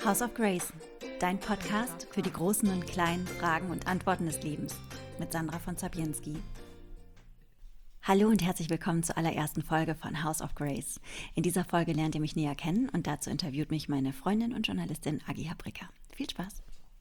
House of Grace, dein Podcast für die großen und kleinen Fragen und Antworten des Lebens mit Sandra von Zabienski. Hallo und herzlich willkommen zur allerersten Folge von House of Grace. In dieser Folge lernt ihr mich näher kennen und dazu interviewt mich meine Freundin und Journalistin Agi Habrika. Viel Spaß!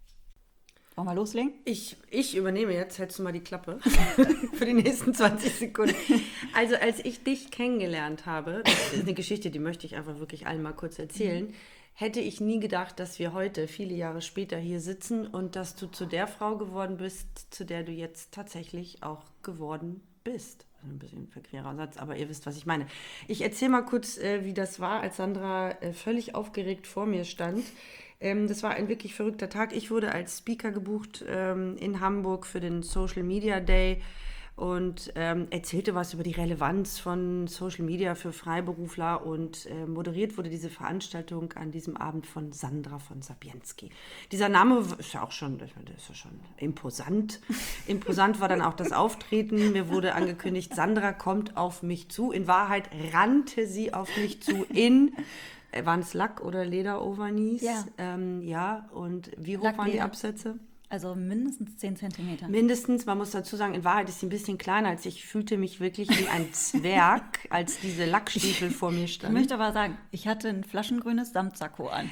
Wollen wir loslegen? Ich übernehme jetzt, hältst du mal die Klappe für die nächsten 20 Sekunden. Also als ich dich kennengelernt habe, das ist eine Geschichte, die möchte ich einfach wirklich allen mal kurz erzählen, hätte ich nie gedacht, dass wir heute, viele Jahre später, hier sitzen und dass du zu der Frau geworden bist, zu der du jetzt tatsächlich auch geworden bist. Ein bisschen ein verquerer Satz, aber ihr wisst, was ich meine. Ich erzähle mal kurz, wie das war, als Sandra völlig aufgeregt vor mir stand. Das war ein wirklich verrückter Tag. Ich wurde als Speaker gebucht in Hamburg für den Social Media Day und erzählte was über die Relevanz von Social Media für Freiberufler und moderiert wurde diese Veranstaltung an diesem Abend von Sandra von Zabienski. Dieser Name ist ja auch schon, das ist ja schon imposant. Imposant war dann auch das Auftreten. Mir wurde angekündigt, Sandra kommt auf mich zu. In Wahrheit rannte sie auf mich zu waren es Lack- oder Leder-Overknees? Ja. Ja, und wie hoch Lack, waren die Leder. Absätze? Also mindestens 10 Zentimeter. Mindestens, man muss dazu sagen, in Wahrheit ist sie ein bisschen kleiner als ich. Ich fühlte mich wirklich wie ein Zwerg, als diese Lackstiefel vor mir Ich standen. möchte aber sagen, ich hatte ein flaschengrünes Samtsakko an.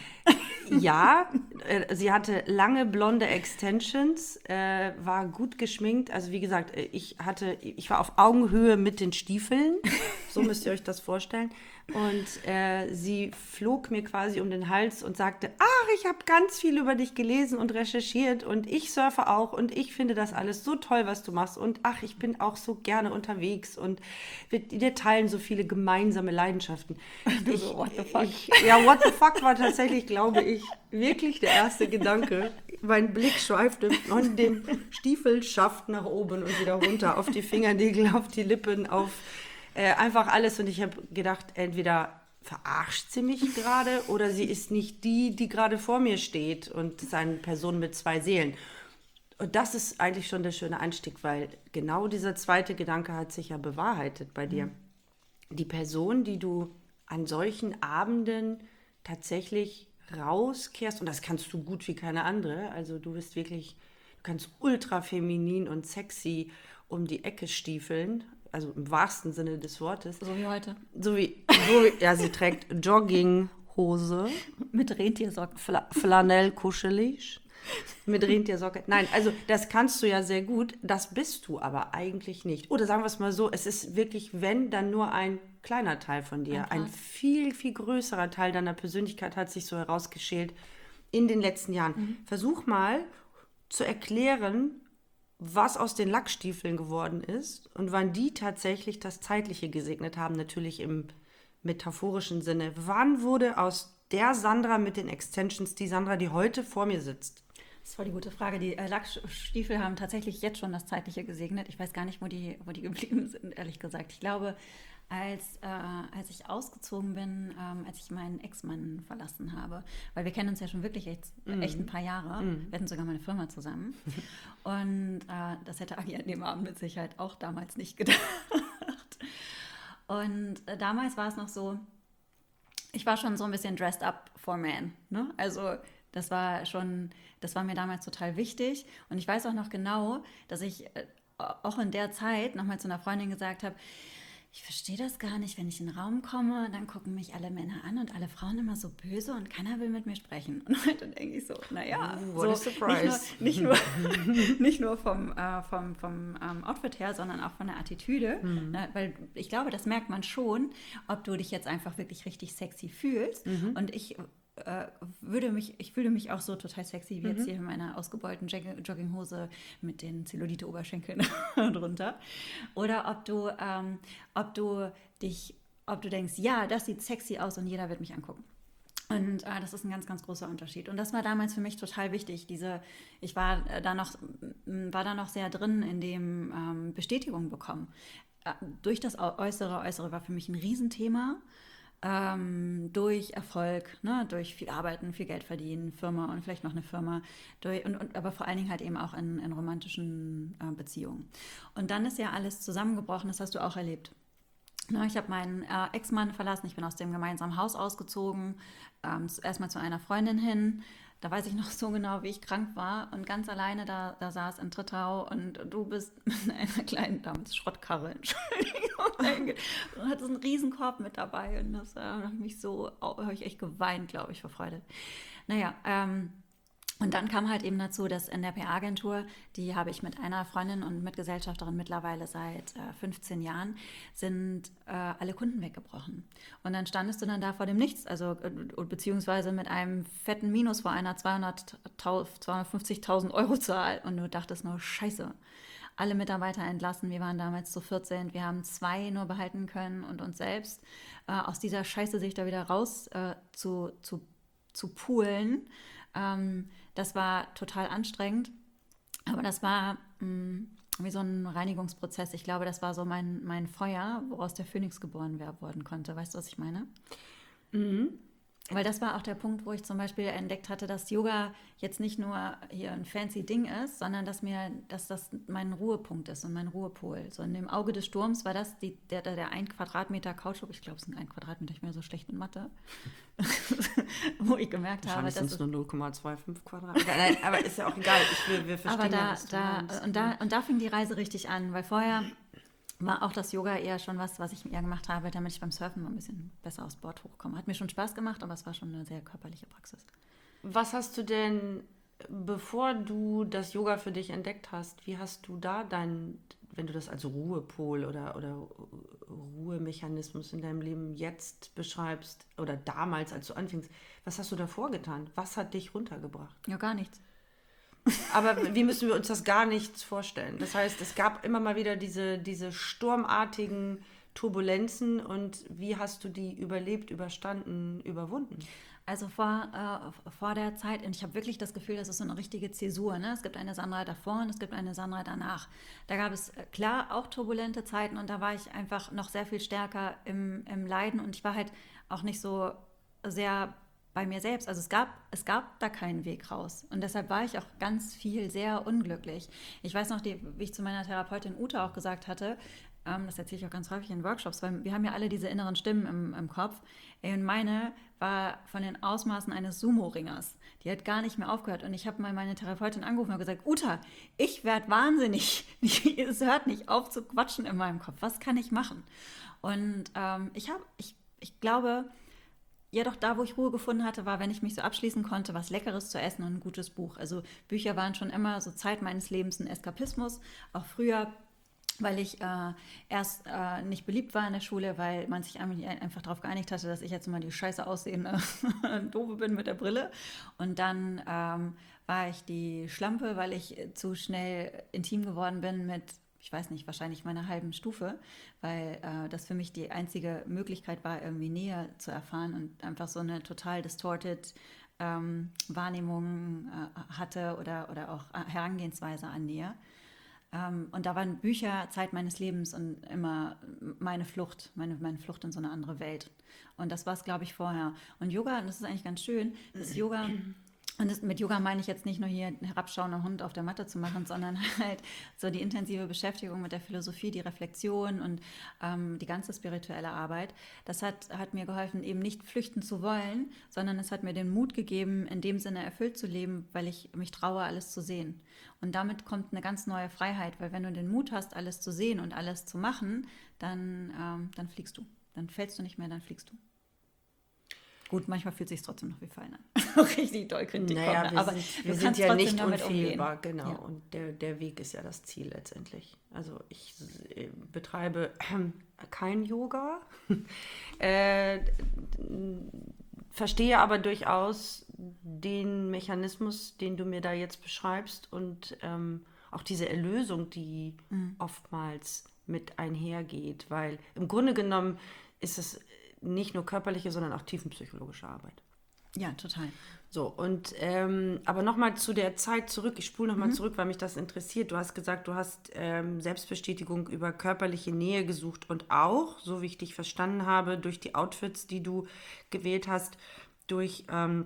Ja, sie hatte lange blonde Extensions, war gut geschminkt. Also wie gesagt, ich war auf Augenhöhe mit den Stiefeln. So müsst ihr euch das vorstellen. Und sie flog mir quasi um den Hals und sagte, ach, ich habe ganz viel über dich gelesen und recherchiert und ich surfe auch und ich finde das alles so toll, was du machst und ach, ich bin auch so gerne unterwegs und wir teilen so viele gemeinsame Leidenschaften. What the fuck? What the fuck war tatsächlich, glaube ich, wirklich der erste Gedanke. Mein Blick schweifte von dem Stiefelschaft nach oben und wieder runter auf die Fingernägel, auf die Lippen, auf einfach alles. Und ich habe gedacht, entweder verarscht sie mich gerade oder sie ist nicht die gerade vor mir steht und ist eine Person mit zwei Seelen. Und das ist eigentlich schon der schöne Einstieg, weil genau dieser zweite Gedanke hat sich ja bewahrheitet bei dir. Die Person, die du an solchen Abenden tatsächlich rauskehrst, und das kannst du gut wie keine andere, also du kannst ultra feminin und sexy um die Ecke stiefeln, also im wahrsten Sinne des Wortes. So wie heute. Ja, sie trägt Jogginghose. Mit Rentiersocken. Flanell kuschelig. Mit Rentiersocke. Nein, also das kannst du ja sehr gut, das bist du aber eigentlich nicht. Oder sagen wir es mal so, es ist wirklich, wenn, dann nur ein kleiner Teil von dir. Ein viel, viel größerer Teil deiner Persönlichkeit hat sich so herausgeschält in den letzten Jahren. Versuch mal zu erklären, was aus den Lackstiefeln geworden ist und wann die tatsächlich das Zeitliche gesegnet haben, natürlich im metaphorischen Sinne. Wann wurde aus der Sandra mit den Extensions die Sandra, die heute vor mir sitzt? Das ist voll die gute Frage. Die Lackstiefel haben tatsächlich jetzt schon das Zeitliche gesegnet. Ich weiß gar nicht, wo die geblieben sind, ehrlich gesagt. Ich glaube, als ich ausgezogen bin, als ich meinen Ex-Mann verlassen habe, weil wir kennen uns ja schon wirklich echt ein paar Jahre. Wir hatten sogar mal eine Firma zusammen. Und das hätte Agi an dem Abend mit Sicherheit auch damals nicht gedacht. Und damals war es noch so, ich war schon so ein bisschen dressed up for man, ne? Also das war mir damals total wichtig. Und ich weiß auch noch genau, dass ich auch in der Zeit nochmal zu einer Freundin gesagt habe, ich verstehe das gar nicht, wenn ich in den Raum komme, dann gucken mich alle Männer an und alle Frauen immer so böse und keiner will mit mir sprechen. Und dann denke ich so, naja, what a surprise. Nicht nur vom Outfit her, sondern auch von der Attitüde. Ne? Weil ich glaube, das merkt man schon, ob du dich jetzt einfach wirklich richtig sexy fühlst. Und ich fühle mich auch so total sexy wie jetzt hier in meiner ausgebeulten Jogginghose mit den Zellulite-Oberschenkeln drunter. Oder ob du denkst, ja, das sieht sexy aus und jeder wird mich angucken. Und das ist ein ganz, ganz großer Unterschied. Und das war damals für mich total wichtig. Ich war da noch sehr drin in dem Bestätigung bekommen. Durch das Äußere war für mich ein Riesenthema. Durch Erfolg, ne, durch viel Arbeiten, viel Geld verdienen, Firma und vielleicht noch eine Firma, aber vor allen Dingen halt eben auch in romantischen Beziehungen. Und dann ist ja alles zusammengebrochen, das hast du auch erlebt. Ich habe meinen Ex-Mann verlassen, ich bin aus dem gemeinsamen Haus ausgezogen, erstmal zu einer Freundin hin. Da weiß ich noch so genau, wie ich krank war und ganz alleine da saß in Trittau und du bist mit einer kleinen, damals Schrottkarre, Entschuldigung, und hattest einen Riesenkorb mit dabei und das habe ich echt geweint, glaube ich, vor Freude. Naja, und dann kam halt eben dazu, dass in der PR-Agentur, die habe ich mit einer Freundin und Mitgesellschafterin mittlerweile seit 15 Jahren, sind alle Kunden weggebrochen. Und dann standest du dann da vor dem Nichts, also beziehungsweise mit einem fetten Minus vor einer 250.000 Euro Zahl und du dachtest nur, scheiße. Alle Mitarbeiter entlassen, wir waren damals zu 14, wir haben 2 nur behalten können und uns selbst aus dieser Scheiße sich da wieder raus zu poolen. Das war total anstrengend, aber das war wie so ein Reinigungsprozess. Ich glaube, das war so mein Feuer, woraus der Phönix geboren worden konnte. Weißt du, was ich meine? Mhm. Weil das war auch der Punkt, wo ich zum Beispiel entdeckt hatte, dass Yoga jetzt nicht nur hier ein fancy Ding ist, sondern dass das mein Ruhepunkt ist und mein Ruhepol. So in dem Auge des Sturms war das der 1 Quadratmeter Kautschuk, ich glaube, es sind 1 Quadratmeter, ich bin ja so schlecht in Mathe, wo ich gemerkt habe, dass es nur 0,25 Quadratmeter. Nein, aber ist ja auch egal, wir verstehen aber und da fing die Reise richtig an, weil vorher war auch das Yoga eher schon was ich eher gemacht habe, damit ich beim Surfen mal ein bisschen besser aufs Board hochkomme. Hat mir schon Spaß gemacht, aber es war schon eine sehr körperliche Praxis. Was hast du denn, bevor du das Yoga für dich entdeckt hast, wie hast du da wenn du das als Ruhepol oder Ruhemechanismus in deinem Leben jetzt beschreibst oder damals, als du anfingst, was hast du davor getan? Was hat dich runtergebracht? Ja, gar nichts. Aber wie müssen wir uns das gar nichts vorstellen? Das heißt, es gab immer mal wieder diese sturmartigen Turbulenzen und wie hast du die überlebt, überstanden, überwunden? Also vor der Zeit, und ich habe wirklich das Gefühl, das ist so eine richtige Zäsur. Ne? Es gibt eine Sandra davor und es gibt eine Sandra danach. Da gab es klar auch turbulente Zeiten und da war ich einfach noch sehr viel stärker im Leiden und ich war halt auch nicht so sehr bei mir selbst. Also es gab da keinen Weg raus. Und deshalb war ich auch ganz viel sehr unglücklich. Ich weiß noch, wie ich zu meiner Therapeutin Ute auch gesagt hatte, das erzähle ich auch ganz häufig in Workshops, weil wir haben ja alle diese inneren Stimmen im Kopf. Und meine war von den Ausmaßen eines Sumo-Ringers. Die hat gar nicht mehr aufgehört. Und ich habe mal meine Therapeutin angerufen und gesagt, Uta, ich werde wahnsinnig. Es hört nicht auf zu quatschen in meinem Kopf. Was kann ich machen? Und ich glaube, ja doch, da wo ich Ruhe gefunden hatte, war, wenn ich mich so abschließen konnte, was Leckeres zu essen und ein gutes Buch. Also Bücher waren schon immer so Zeit meines Lebens ein Eskapismus. Auch früher, weil ich erst nicht beliebt war in der Schule, weil man sich einfach darauf geeinigt hatte, dass ich jetzt mal die scheiße aussehende Doofe bin mit der Brille. Und dann war ich die Schlampe, weil ich zu schnell intim geworden bin mit, ich weiß nicht, wahrscheinlich meiner halben Stufe, weil das für mich die einzige Möglichkeit war, irgendwie Nähe zu erfahren und einfach so eine total distorted Wahrnehmung hatte oder auch Herangehensweise an Nähe. Und da waren Bücher Zeit meines Lebens und immer meine Flucht, meine Flucht in so eine andere Welt. Und das war es, glaube ich, vorher. Und Yoga, und das ist eigentlich ganz schön, das Yoga, und mit Yoga meine ich jetzt nicht nur hier einen herabschauenden Hund auf der Matte zu machen, sondern halt so die intensive Beschäftigung mit der Philosophie, die Reflexion und die ganze spirituelle Arbeit. Das hat mir geholfen, eben nicht flüchten zu wollen, sondern es hat mir den Mut gegeben, in dem Sinne erfüllt zu leben, weil ich mich traue, alles zu sehen. Und damit kommt eine ganz neue Freiheit, weil wenn du den Mut hast, alles zu sehen und alles zu machen, dann fliegst du. Dann fällst du nicht mehr, dann fliegst du. Gut, manchmal fühlt es sich trotzdem noch wie Fallen an. Richtig doll Kritik kommt. Aber wir sind ja nicht unfehlbar, genau. Ja. Und der Weg ist ja das Ziel letztendlich. Also ich betreibe kein Yoga, verstehe aber durchaus den Mechanismus, den du mir da jetzt beschreibst und auch diese Erlösung, die oftmals mit einhergeht, weil im Grunde genommen ist es nicht nur körperliche, sondern auch tiefenpsychologische Arbeit. Ja, total. So, und aber nochmal zu der Zeit zurück, ich spule nochmal zurück, weil mich das interessiert. Du hast gesagt, du hast Selbstbestätigung über körperliche Nähe gesucht und auch, so wie ich dich verstanden habe, durch die Outfits, die du gewählt hast, durch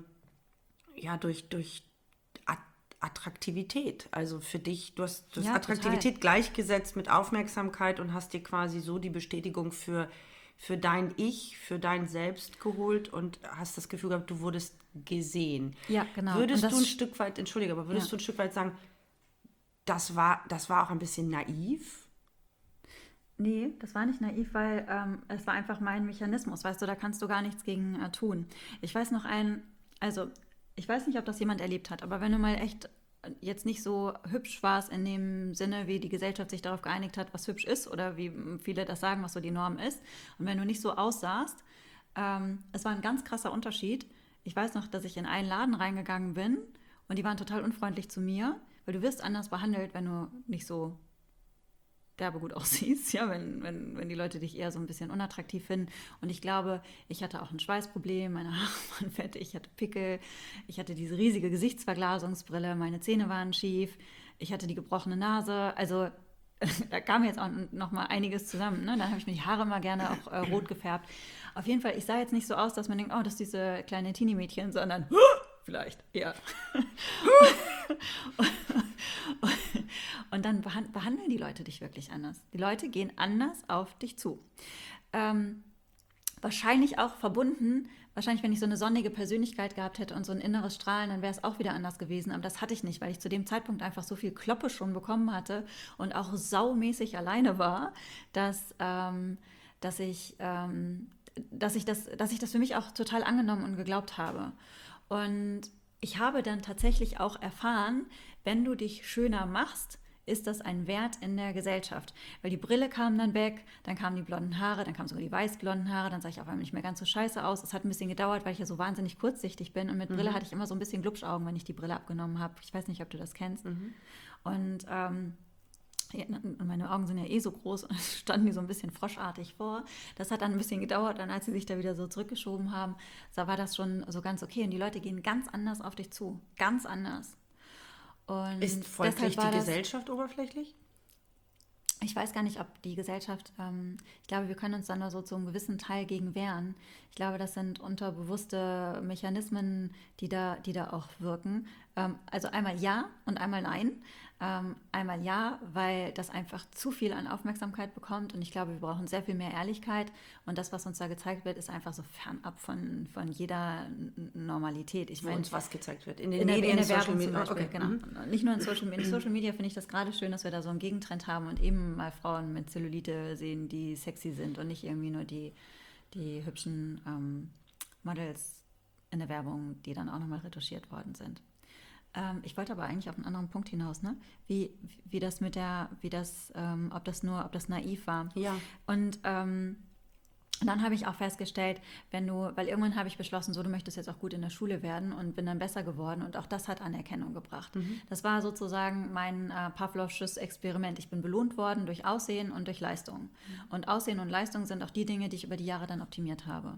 Attraktivität. Also für dich, du hast Attraktivität total gleichgesetzt mit Aufmerksamkeit und hast dir quasi so die Bestätigung für für dein Ich, für dein Selbst geholt und hast das Gefühl gehabt, du wurdest gesehen. Ja, genau. Würdest du ein Stück weit, entschuldige, aber würdest Ja. du ein Stück weit sagen, das war auch ein bisschen naiv? Nee, das war nicht naiv, weil es war einfach mein Mechanismus. Weißt du, da kannst du gar nichts gegen tun. Ich weiß noch also ich weiß nicht, ob das jemand erlebt hat, aber wenn du mal echt jetzt nicht so hübsch warst in dem Sinne, wie die Gesellschaft sich darauf geeinigt hat, was hübsch ist oder wie viele das sagen, was so die Norm ist. Und wenn du nicht so aussahst, es war ein ganz krasser Unterschied. Ich weiß noch, dass ich in einen Laden reingegangen bin und die waren total unfreundlich zu mir, weil du wirst anders behandelt, wenn du nicht so derbe gut aussiehst, ja, wenn die Leute dich eher so ein bisschen unattraktiv finden. Und ich glaube, ich hatte auch ein Schweißproblem, meine Haare waren fettig, ich hatte Pickel, ich hatte diese riesige Gesichtsverglasungsbrille, meine Zähne waren schief, ich hatte die gebrochene Nase, also da kam jetzt auch noch mal einiges zusammen. Ne? Dann habe ich mir die Haare mal gerne auch rot gefärbt. Auf jeden Fall, ich sah jetzt nicht so aus, dass man denkt, oh, das ist diese kleine Teenie-Mädchen, sondern vielleicht eher. Und dann behandeln die Leute dich wirklich anders. Die Leute gehen anders auf dich zu. Wahrscheinlich auch verbunden, wenn ich so eine sonnige Persönlichkeit gehabt hätte und so ein inneres Strahlen, dann wäre es auch wieder anders gewesen. Aber das hatte ich nicht, weil ich zu dem Zeitpunkt einfach so viel Kloppe schon bekommen hatte und auch saumäßig alleine war, dass ich das für mich auch total angenommen und geglaubt habe. Und ich habe dann tatsächlich auch erfahren, wenn du dich schöner machst, ist das ein Wert in der Gesellschaft. Weil die Brille kam dann weg, dann kamen die blonden Haare, dann kamen sogar die weißblonden Haare, dann sah ich auf einmal nicht mehr ganz so scheiße aus. Es hat ein bisschen gedauert, weil ich ja so wahnsinnig kurzsichtig bin und mit Brille hatte ich immer so ein bisschen Glubschaugen, wenn ich die Brille abgenommen habe. Ich weiß nicht, ob du das kennst. Und meine Augen sind ja eh so groß und standen die so ein bisschen froschartig vor. Das hat dann ein bisschen gedauert, dann als sie sich da wieder so zurückgeschoben haben, da war das schon so ganz okay. Und die Leute gehen ganz anders auf dich zu. Ganz anders. Und ist folglich die Gesellschaft oberflächlich? Ich weiß gar nicht, ob die Gesellschaft, ich glaube, wir können uns dann nur so zu einem gewissen Teil gegen wehren. Ich glaube, das sind unterbewusste Mechanismen, die da auch wirken. Also einmal ja und einmal nein. Einmal ja, weil das einfach zu viel an Aufmerksamkeit bekommt und ich glaube, wir brauchen sehr viel mehr Ehrlichkeit und das, was uns da gezeigt wird, ist einfach so fernab von jeder Normalität. Ich meine, uns was gezeigt wird? In den Medien, in der Werbung zum Beispiel, okay. Genau. Nicht nur in Social Media. In Social Media finde ich das gerade schön, dass wir da so einen Gegentrend haben und eben mal Frauen mit Zellulite sehen, die sexy sind und nicht irgendwie nur die hübschen Models in der Werbung, die dann auch nochmal retuschiert worden sind. Ich wollte aber eigentlich auf einen anderen Punkt hinaus, ne? Wie das ob das naiv war. Ja. Und dann habe ich auch festgestellt, weil irgendwann habe ich beschlossen, so, du möchtest jetzt auch gut in der Schule werden und bin dann besser geworden und auch das hat Anerkennung gebracht. Das war sozusagen mein Pavlovsches Experiment. Ich bin belohnt worden durch Aussehen und durch Leistung. Und Aussehen und Leistung sind auch die Dinge, die ich über die Jahre dann optimiert habe.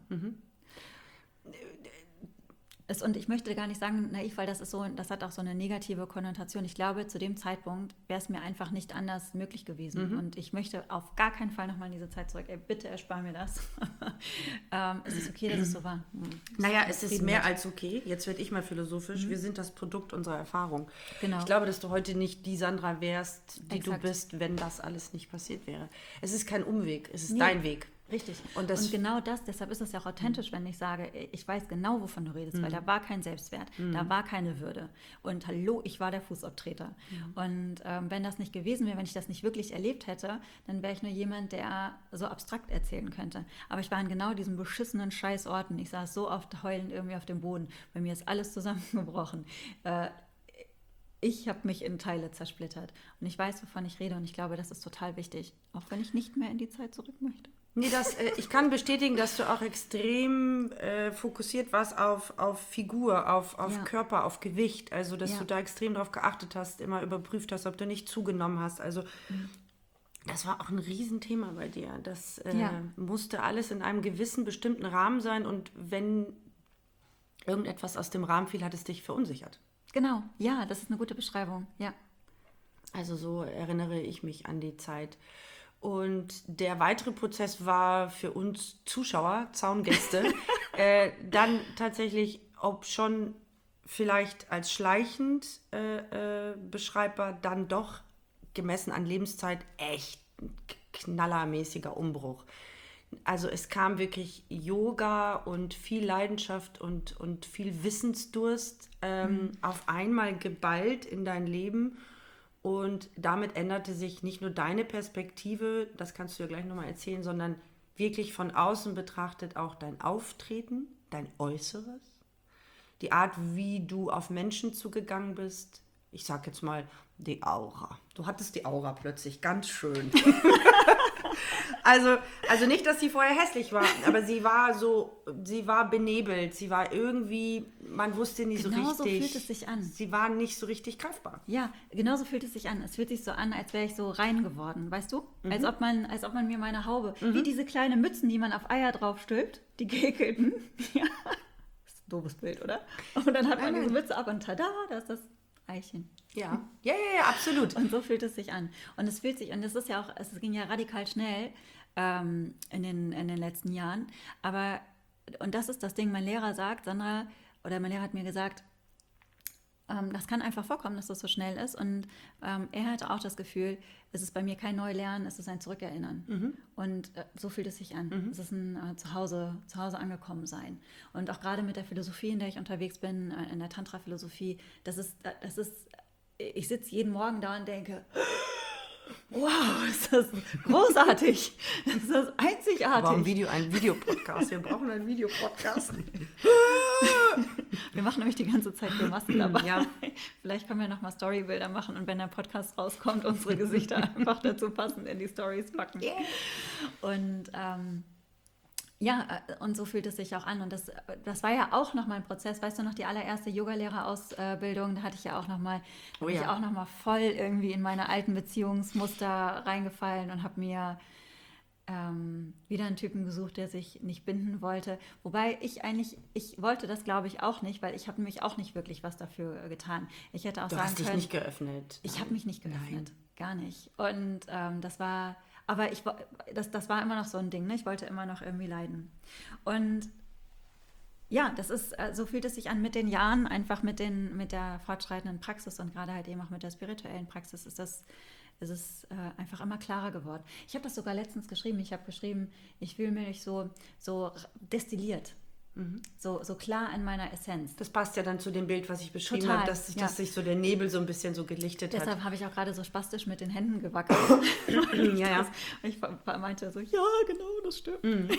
Und ich möchte gar nicht sagen naiv, weil das hat auch so eine negative Konnotation. Ich glaube, zu dem Zeitpunkt wäre es mir einfach nicht anders möglich gewesen. Und ich möchte auf gar keinen Fall nochmal in diese Zeit zurück. Ey, bitte erspar mir das. Es ist okay, dass es so war. Naja, es ist mehr als okay. Jetzt werde ich mal philosophisch. Wir sind das Produkt unserer Erfahrung. Genau. Ich glaube, dass du heute nicht die Sandra wärst, die Exakt. du bist, wenn das alles nicht passiert wäre. Es ist kein Umweg, es ist dein Weg. Richtig. Und genau deshalb ist es ja auch authentisch, wenn ich sage, ich weiß genau, wovon du redest, weil da war kein Selbstwert, da war keine Würde. Und hallo, ich war der Fußabtreter. Und wenn das nicht gewesen wäre, wenn ich das nicht wirklich erlebt hätte, dann wäre ich nur jemand, der so abstrakt erzählen könnte. Aber ich war an genau diesen beschissenen Scheißorten. Ich saß so oft heulend irgendwie auf dem Boden. Bei mir ist alles zusammengebrochen. Ich habe mich in Teile zersplittert. Und ich weiß, wovon ich rede. Und ich glaube, das ist total wichtig. Auch wenn ich nicht mehr in die Zeit zurück möchte. Nee, ich kann bestätigen, dass du auch extrem fokussiert warst auf Figur, auf Körper, auf Gewicht. Also, dass du da extrem drauf geachtet hast, immer überprüft hast, ob du nicht zugenommen hast. Also, das war auch ein Riesenthema bei dir. Das musste alles in einem gewissen, bestimmten Rahmen sein. Und wenn irgendetwas aus dem Rahmen fiel, hat es dich verunsichert. Genau, ja, das ist eine gute Beschreibung, ja. Also, so erinnere ich mich an die Zeit. Und der weitere Prozess war für uns Zuschauer, Zaungäste, dann tatsächlich, ob schon vielleicht als schleichend beschreibbar, dann doch gemessen an Lebenszeit echt ein knallermäßiger Umbruch. Also es kam wirklich Yoga und viel Leidenschaft und viel Wissensdurst auf einmal geballt in dein Leben. Und damit änderte sich nicht nur deine Perspektive, das kannst du ja gleich nochmal erzählen, sondern wirklich von außen betrachtet auch dein Auftreten, dein Äußeres, die Art, wie du auf Menschen zugegangen bist. Ich sag jetzt mal, die Aura. Du hattest die Aura plötzlich, ganz schön. Also nicht, dass sie vorher hässlich war, aber sie war benebelt, sie war irgendwie, man wusste nicht so richtig. Genau so fühlt es sich an. Sie war nicht so richtig greifbar. Ja, genau so fühlt es sich an. Es fühlt sich so an, als wäre ich so rein geworden, weißt du? Als ob man mir meine Haube, wie diese kleinen Mützen, die man auf Eier draufstülpt, die gekelten. Ja, das ist ein doofes Bild, oder? Und dann hat man diese Mütze ab und tada, da ist das Eichen. Ja, absolut. Und so fühlt es sich an. Und es ist ja auch, es ging ja radikal schnell in den letzten Jahren. Aber, und das ist das Ding, mein Lehrer hat mir gesagt, das kann einfach vorkommen, dass das so schnell ist. Und er hatte auch das Gefühl, es ist bei mir kein Neulernen, es ist ein Zurückerinnern. Und so fühlt es sich an. Es ist ein Zuhause angekommen sein. Und auch gerade mit der Philosophie, in der ich unterwegs bin, in der Tantra-Philosophie, ich sitze jeden Morgen da und denke, wow, ist das großartig. Das ist das einzigartig. Ein Videopodcast. Wir brauchen einen Videopodcast. Wir machen nämlich die ganze Zeit Grimassen dabei. Ja. Vielleicht können wir nochmal Storybilder machen und wenn der Podcast rauskommt, unsere Gesichter einfach dazu passend in die Stories packen. Yeah. Und und so fühlt es sich auch an. Und das war ja auch noch mal ein Prozess. Weißt du noch, die allererste Yogalehrerausbildung, da hatte ich ja auch noch mal, ich auch noch mal voll irgendwie in meine alten Beziehungsmuster reingefallen und habe mir wieder einen Typen gesucht, der sich nicht binden wollte. Wobei ich wollte das, glaube ich, auch nicht, weil ich habe nämlich auch nicht wirklich was dafür getan. Ich hätte auch sagen können... Du hast dich nicht geöffnet. Ich habe mich nicht geöffnet. Nein. Gar nicht. Und das war... Aber das war immer noch so ein Ding, ne? Ich wollte immer noch irgendwie leiden. Und ja, so fühlt es sich an mit den Jahren, einfach mit der fortschreitenden Praxis und gerade halt eben auch mit der spirituellen Praxis ist es einfach immer klarer geworden. Ich habe das sogar letztens geschrieben. Ich habe geschrieben, ich fühle mich so destilliert. So klar in meiner Essenz. Das passt ja dann zu dem Bild, was ich beschrieben habe, dass sich so der Nebel so ein bisschen so gelichtet hat. Deshalb habe ich auch gerade so spastisch mit den Händen gewackelt. Ja. Ich meinte so, ja, genau, das stimmt.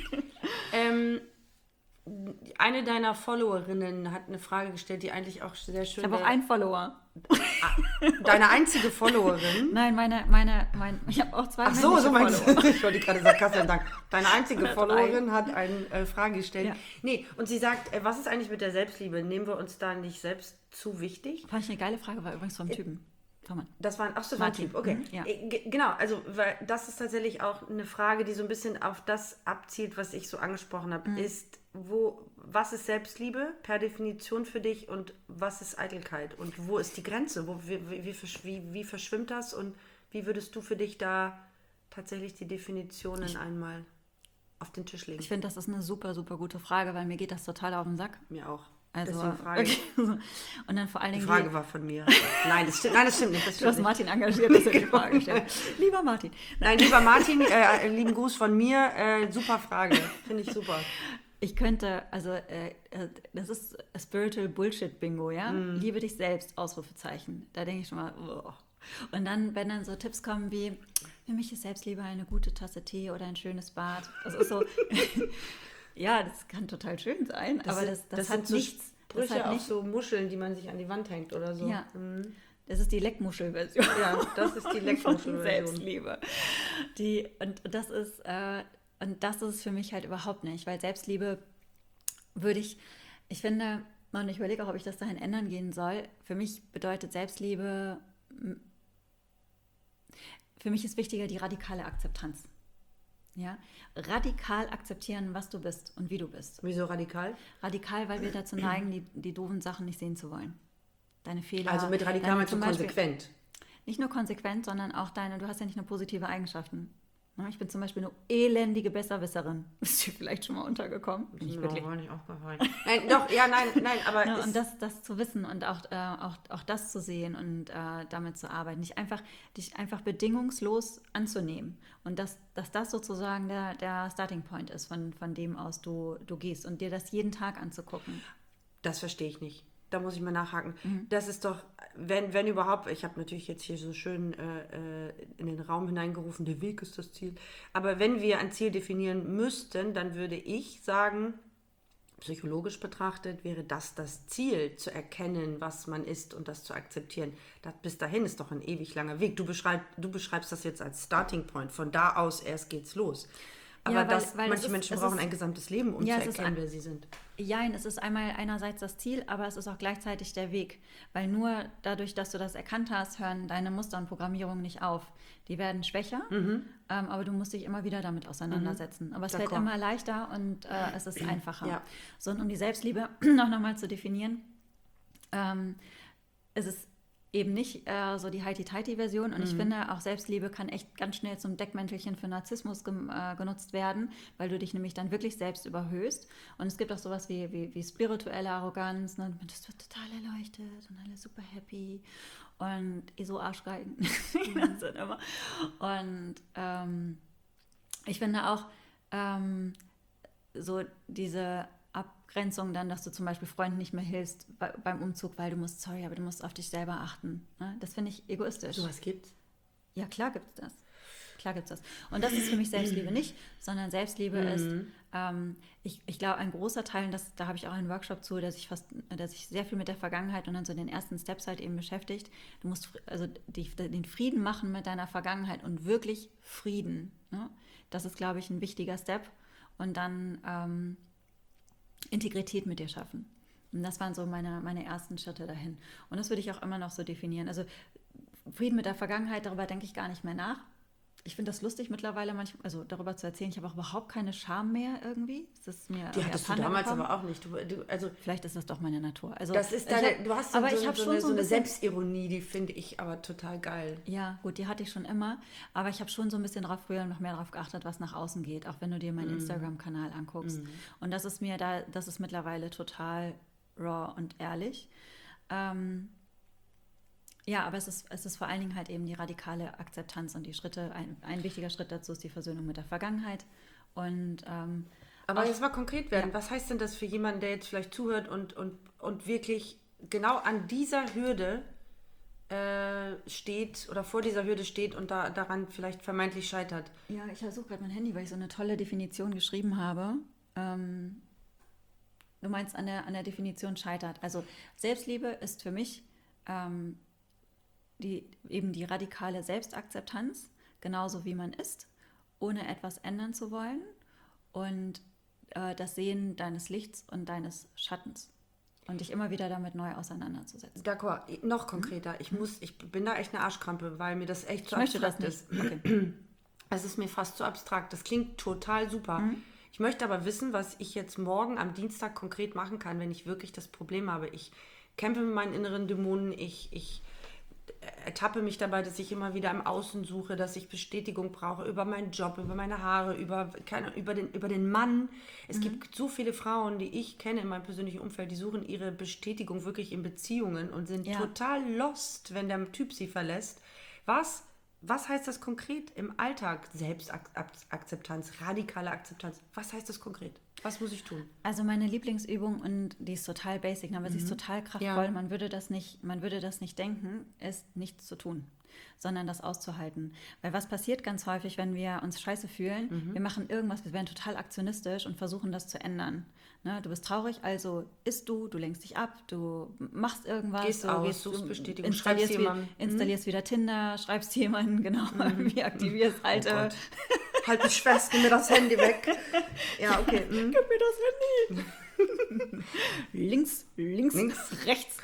Eine deiner Followerinnen hat eine Frage gestellt, die eigentlich auch sehr schön... Ich habe auch einen Follower. Deine einzige Followerin? Nein, ich habe auch zwei männliche so meinst du. Ich wollte gerade sagen, Kassian, Dank. Deine einzige Followerin hat eine Frage gestellt. Ja. Nee, und sie sagt, was ist eigentlich mit der Selbstliebe? Nehmen wir uns da nicht selbst zu wichtig? Fand ich eine geile Frage, war übrigens vom Typen. Das war ein Typ, okay. Ja. Genau, also weil das ist tatsächlich auch eine Frage, die so ein bisschen auf das abzielt, was ich so angesprochen habe, ist, was ist Selbstliebe per Definition für dich und was ist Eitelkeit und wo ist die Grenze? Wie verschwimmt das und wie würdest du für dich da tatsächlich die Definitionen einmal auf den Tisch legen? Ich finde, das ist eine super, super gute Frage, weil mir geht das total auf den Sack. Mir auch. Also, okay. Und dann vor allen Dingen. Die Frage war von mir. Nein, das stimmt nicht. Du hast Martin engagiert, dass er die Frage stellt. Lieber Martin. Nein, lieber Martin, lieben Gruß von mir. Super Frage. Finde ich super. Ich könnte, das ist Spiritual Bullshit Bingo, ja? Liebe dich selbst, Ausrufezeichen. Da denke ich schon mal, oh. Und dann, wenn dann so Tipps kommen wie, für mich ist Selbstliebe eine gute Tasse Tee oder ein schönes Bad. Das ist so... Ja, das kann total schön sein, aber das hat nichts. Sprüche das hat nicht so Muscheln, die man sich an die Wand hängt oder so. Ja, das ist die Leckmuschel-Version. Ja, das ist die Leckmuschel-Version. Selbstliebe. Und das ist für mich halt überhaupt nicht, weil Selbstliebe ich finde, und ich überlege auch, ob ich das dahin ändern gehen soll, für mich bedeutet Selbstliebe, für mich ist wichtiger die radikale Akzeptanz. Ja, radikal akzeptieren, was du bist und wie du bist. Wieso radikal? Radikal, weil wir dazu neigen, die doofen Sachen nicht sehen zu wollen. Deine Fehler. Also mit radikal meinst du konsequent? Nicht nur konsequent, sondern auch du hast ja nicht nur positive Eigenschaften. Ich bin zum Beispiel eine elendige Besserwisserin. Ist dir vielleicht schon mal untergekommen? Bin ich wirklich? Nicht aufgefallen. Nein, doch, ja, nein, aber... Ja, und das zu wissen und auch das zu sehen und damit zu arbeiten. Dich einfach bedingungslos anzunehmen. Und dass das sozusagen der Starting Point ist, von dem aus du gehst. Und dir das jeden Tag anzugucken. Das verstehe ich nicht. Da muss ich mal nachhaken. Das ist doch, wenn überhaupt, ich habe natürlich jetzt hier so schön in den Raum hineingerufen, der Weg ist das Ziel. Aber wenn wir ein Ziel definieren müssten, dann würde ich sagen, psychologisch betrachtet, wäre das Ziel, zu erkennen, was man ist und das zu akzeptieren. Bis dahin ist doch ein ewig langer Weg. Du beschreibst das jetzt als Starting Point. Von da aus erst geht's los. Aber weil manche Menschen brauchen ein gesamtes Leben, um zu erkennen, wer sie sind. Jein, es ist einerseits das Ziel, aber es ist auch gleichzeitig der Weg. Weil nur dadurch, dass du das erkannt hast, hören deine Muster und Programmierungen nicht auf. Die werden schwächer, aber du musst dich immer wieder damit auseinandersetzen. Aber es fällt immer leichter und es ist einfacher. Ja. So, und um die Selbstliebe noch mal zu definieren, ist es eben nicht so die Heidi-Teiti-Version. Und ich finde, auch Selbstliebe kann echt ganz schnell zum Deckmäntelchen für Narzissmus genutzt werden, weil du dich nämlich dann wirklich selbst überhöhst. Und es gibt auch sowas wie spirituelle Arroganz. Ne? Das wird total erleuchtet und alle super happy und so Arschgeigen. Und ich finde auch so diese Abgrenzung dann, dass du zum Beispiel Freunden nicht mehr hilfst beim Umzug, weil du musst auf dich selber achten. Ne? Das finde ich egoistisch. So was gibt's? Ja, klar gibt's das. Und das ist für mich Selbstliebe nicht, sondern Selbstliebe ist, ich glaube, ein großer Teil, und da habe ich auch einen Workshop zu, der sich sehr viel mit der Vergangenheit und dann so den ersten Steps halt eben beschäftigt. Du musst also den Frieden machen mit deiner Vergangenheit und wirklich Frieden. Ne? Das ist, glaube ich, ein wichtiger Step. Und dann Integrität mit dir schaffen. Und das waren so meine ersten Schritte dahin. Und das würde ich auch immer noch so definieren. Also Frieden mit der Vergangenheit, darüber denke ich gar nicht mehr nach. Ich finde das lustig mittlerweile manchmal, also darüber zu erzählen. Ich habe auch überhaupt keine Scham mehr irgendwie. Die hattest du damals aber auch nicht. Also vielleicht ist das doch meine Natur. Also, du hast so eine Selbstironie, die finde ich aber total geil. Ja, gut, die hatte ich schon immer. Aber ich habe schon so ein bisschen früher noch mehr darauf geachtet, was nach außen geht. Auch wenn du dir meinen Instagram-Kanal anguckst. Und das ist mittlerweile total raw und ehrlich. Ja, aber es ist vor allen Dingen halt eben die radikale Akzeptanz und die Schritte. Ein wichtiger Schritt dazu ist die Versöhnung mit der Vergangenheit. Und, aber jetzt mal konkret werden. Ja. Was heißt denn das für jemanden, der jetzt vielleicht zuhört und wirklich genau an dieser Hürde steht oder vor dieser Hürde steht und daran vielleicht vermeintlich scheitert? Ja, ich suche gerade mein Handy, weil ich so eine tolle Definition geschrieben habe. Du meinst an der Definition scheitert. Also Selbstliebe ist für mich die radikale Selbstakzeptanz, genauso wie man ist, ohne etwas ändern zu wollen und das Sehen deines Lichts und deines Schattens und dich immer wieder damit neu auseinanderzusetzen. D'accord, noch konkreter. Ich bin da echt eine Arschkrampe, weil mir das echt zu abstrakt ist. Okay. Es ist mir fast zu abstrakt. Das klingt total super. Ich möchte aber wissen, was ich jetzt morgen am Dienstag konkret machen kann, wenn ich wirklich das Problem habe. Ich kämpfe mit meinen inneren Dämonen, ich ertappe mich dabei, dass ich immer wieder im Außen suche, dass ich Bestätigung brauche über meinen Job, über meine Haare, über den Mann. Es gibt so viele Frauen, die ich kenne in meinem persönlichen Umfeld, die suchen ihre Bestätigung wirklich in Beziehungen und sind total lost, wenn der Typ sie verlässt. Was heißt das konkret im Alltag? Selbstakzeptanz, radikale Akzeptanz. Was heißt das konkret? Was muss ich tun? Also meine Lieblingsübung, und die ist total basic, aber sie ist total kraftvoll, ja. Man würde das nicht denken, ist nichts zu tun, sondern das auszuhalten. Weil was passiert ganz häufig, wenn wir uns scheiße fühlen? Wir machen irgendwas, wir werden total aktionistisch und versuchen das zu ändern. Ne? Du bist traurig, also isst du lenkst dich ab, du machst irgendwas. Suchst Bestätigung, schreibst jemanden. Installierst wieder Tinder, schreibst jemanden, genau, irgendwie aktivierst alte... Halt mich fest, nimm mir das Handy weg. Ja, okay. Gib mir das Handy. links, rechts.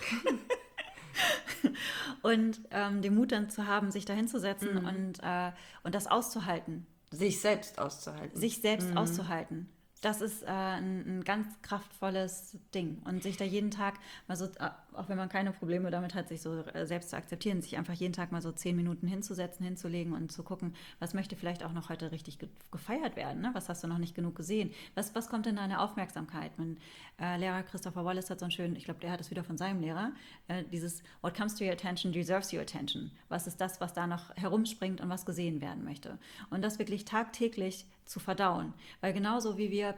Und den Mut dann zu haben, sich da hinzusetzen und das auszuhalten. Sich selbst auszuhalten. Sich selbst auszuhalten. das ist ein ganz kraftvolles Ding. Und sich da jeden Tag mal so, auch wenn man keine Probleme damit hat, sich so selbst zu akzeptieren, sich einfach jeden Tag mal so 10 Minuten hinzusetzen, hinzulegen und zu gucken, was möchte vielleicht auch noch heute richtig gefeiert werden, ne? Was hast du noch nicht genug gesehen? Was kommt in deine Aufmerksamkeit? Mein Lehrer Christopher Wallace hat so ein schön, ich glaube, der hat es wieder von seinem Lehrer, dieses What comes to your attention deserves your attention. Was ist das, was da noch herumspringt und was gesehen werden möchte? Und das wirklich tagtäglich zu verdauen. Weil genauso wie wir,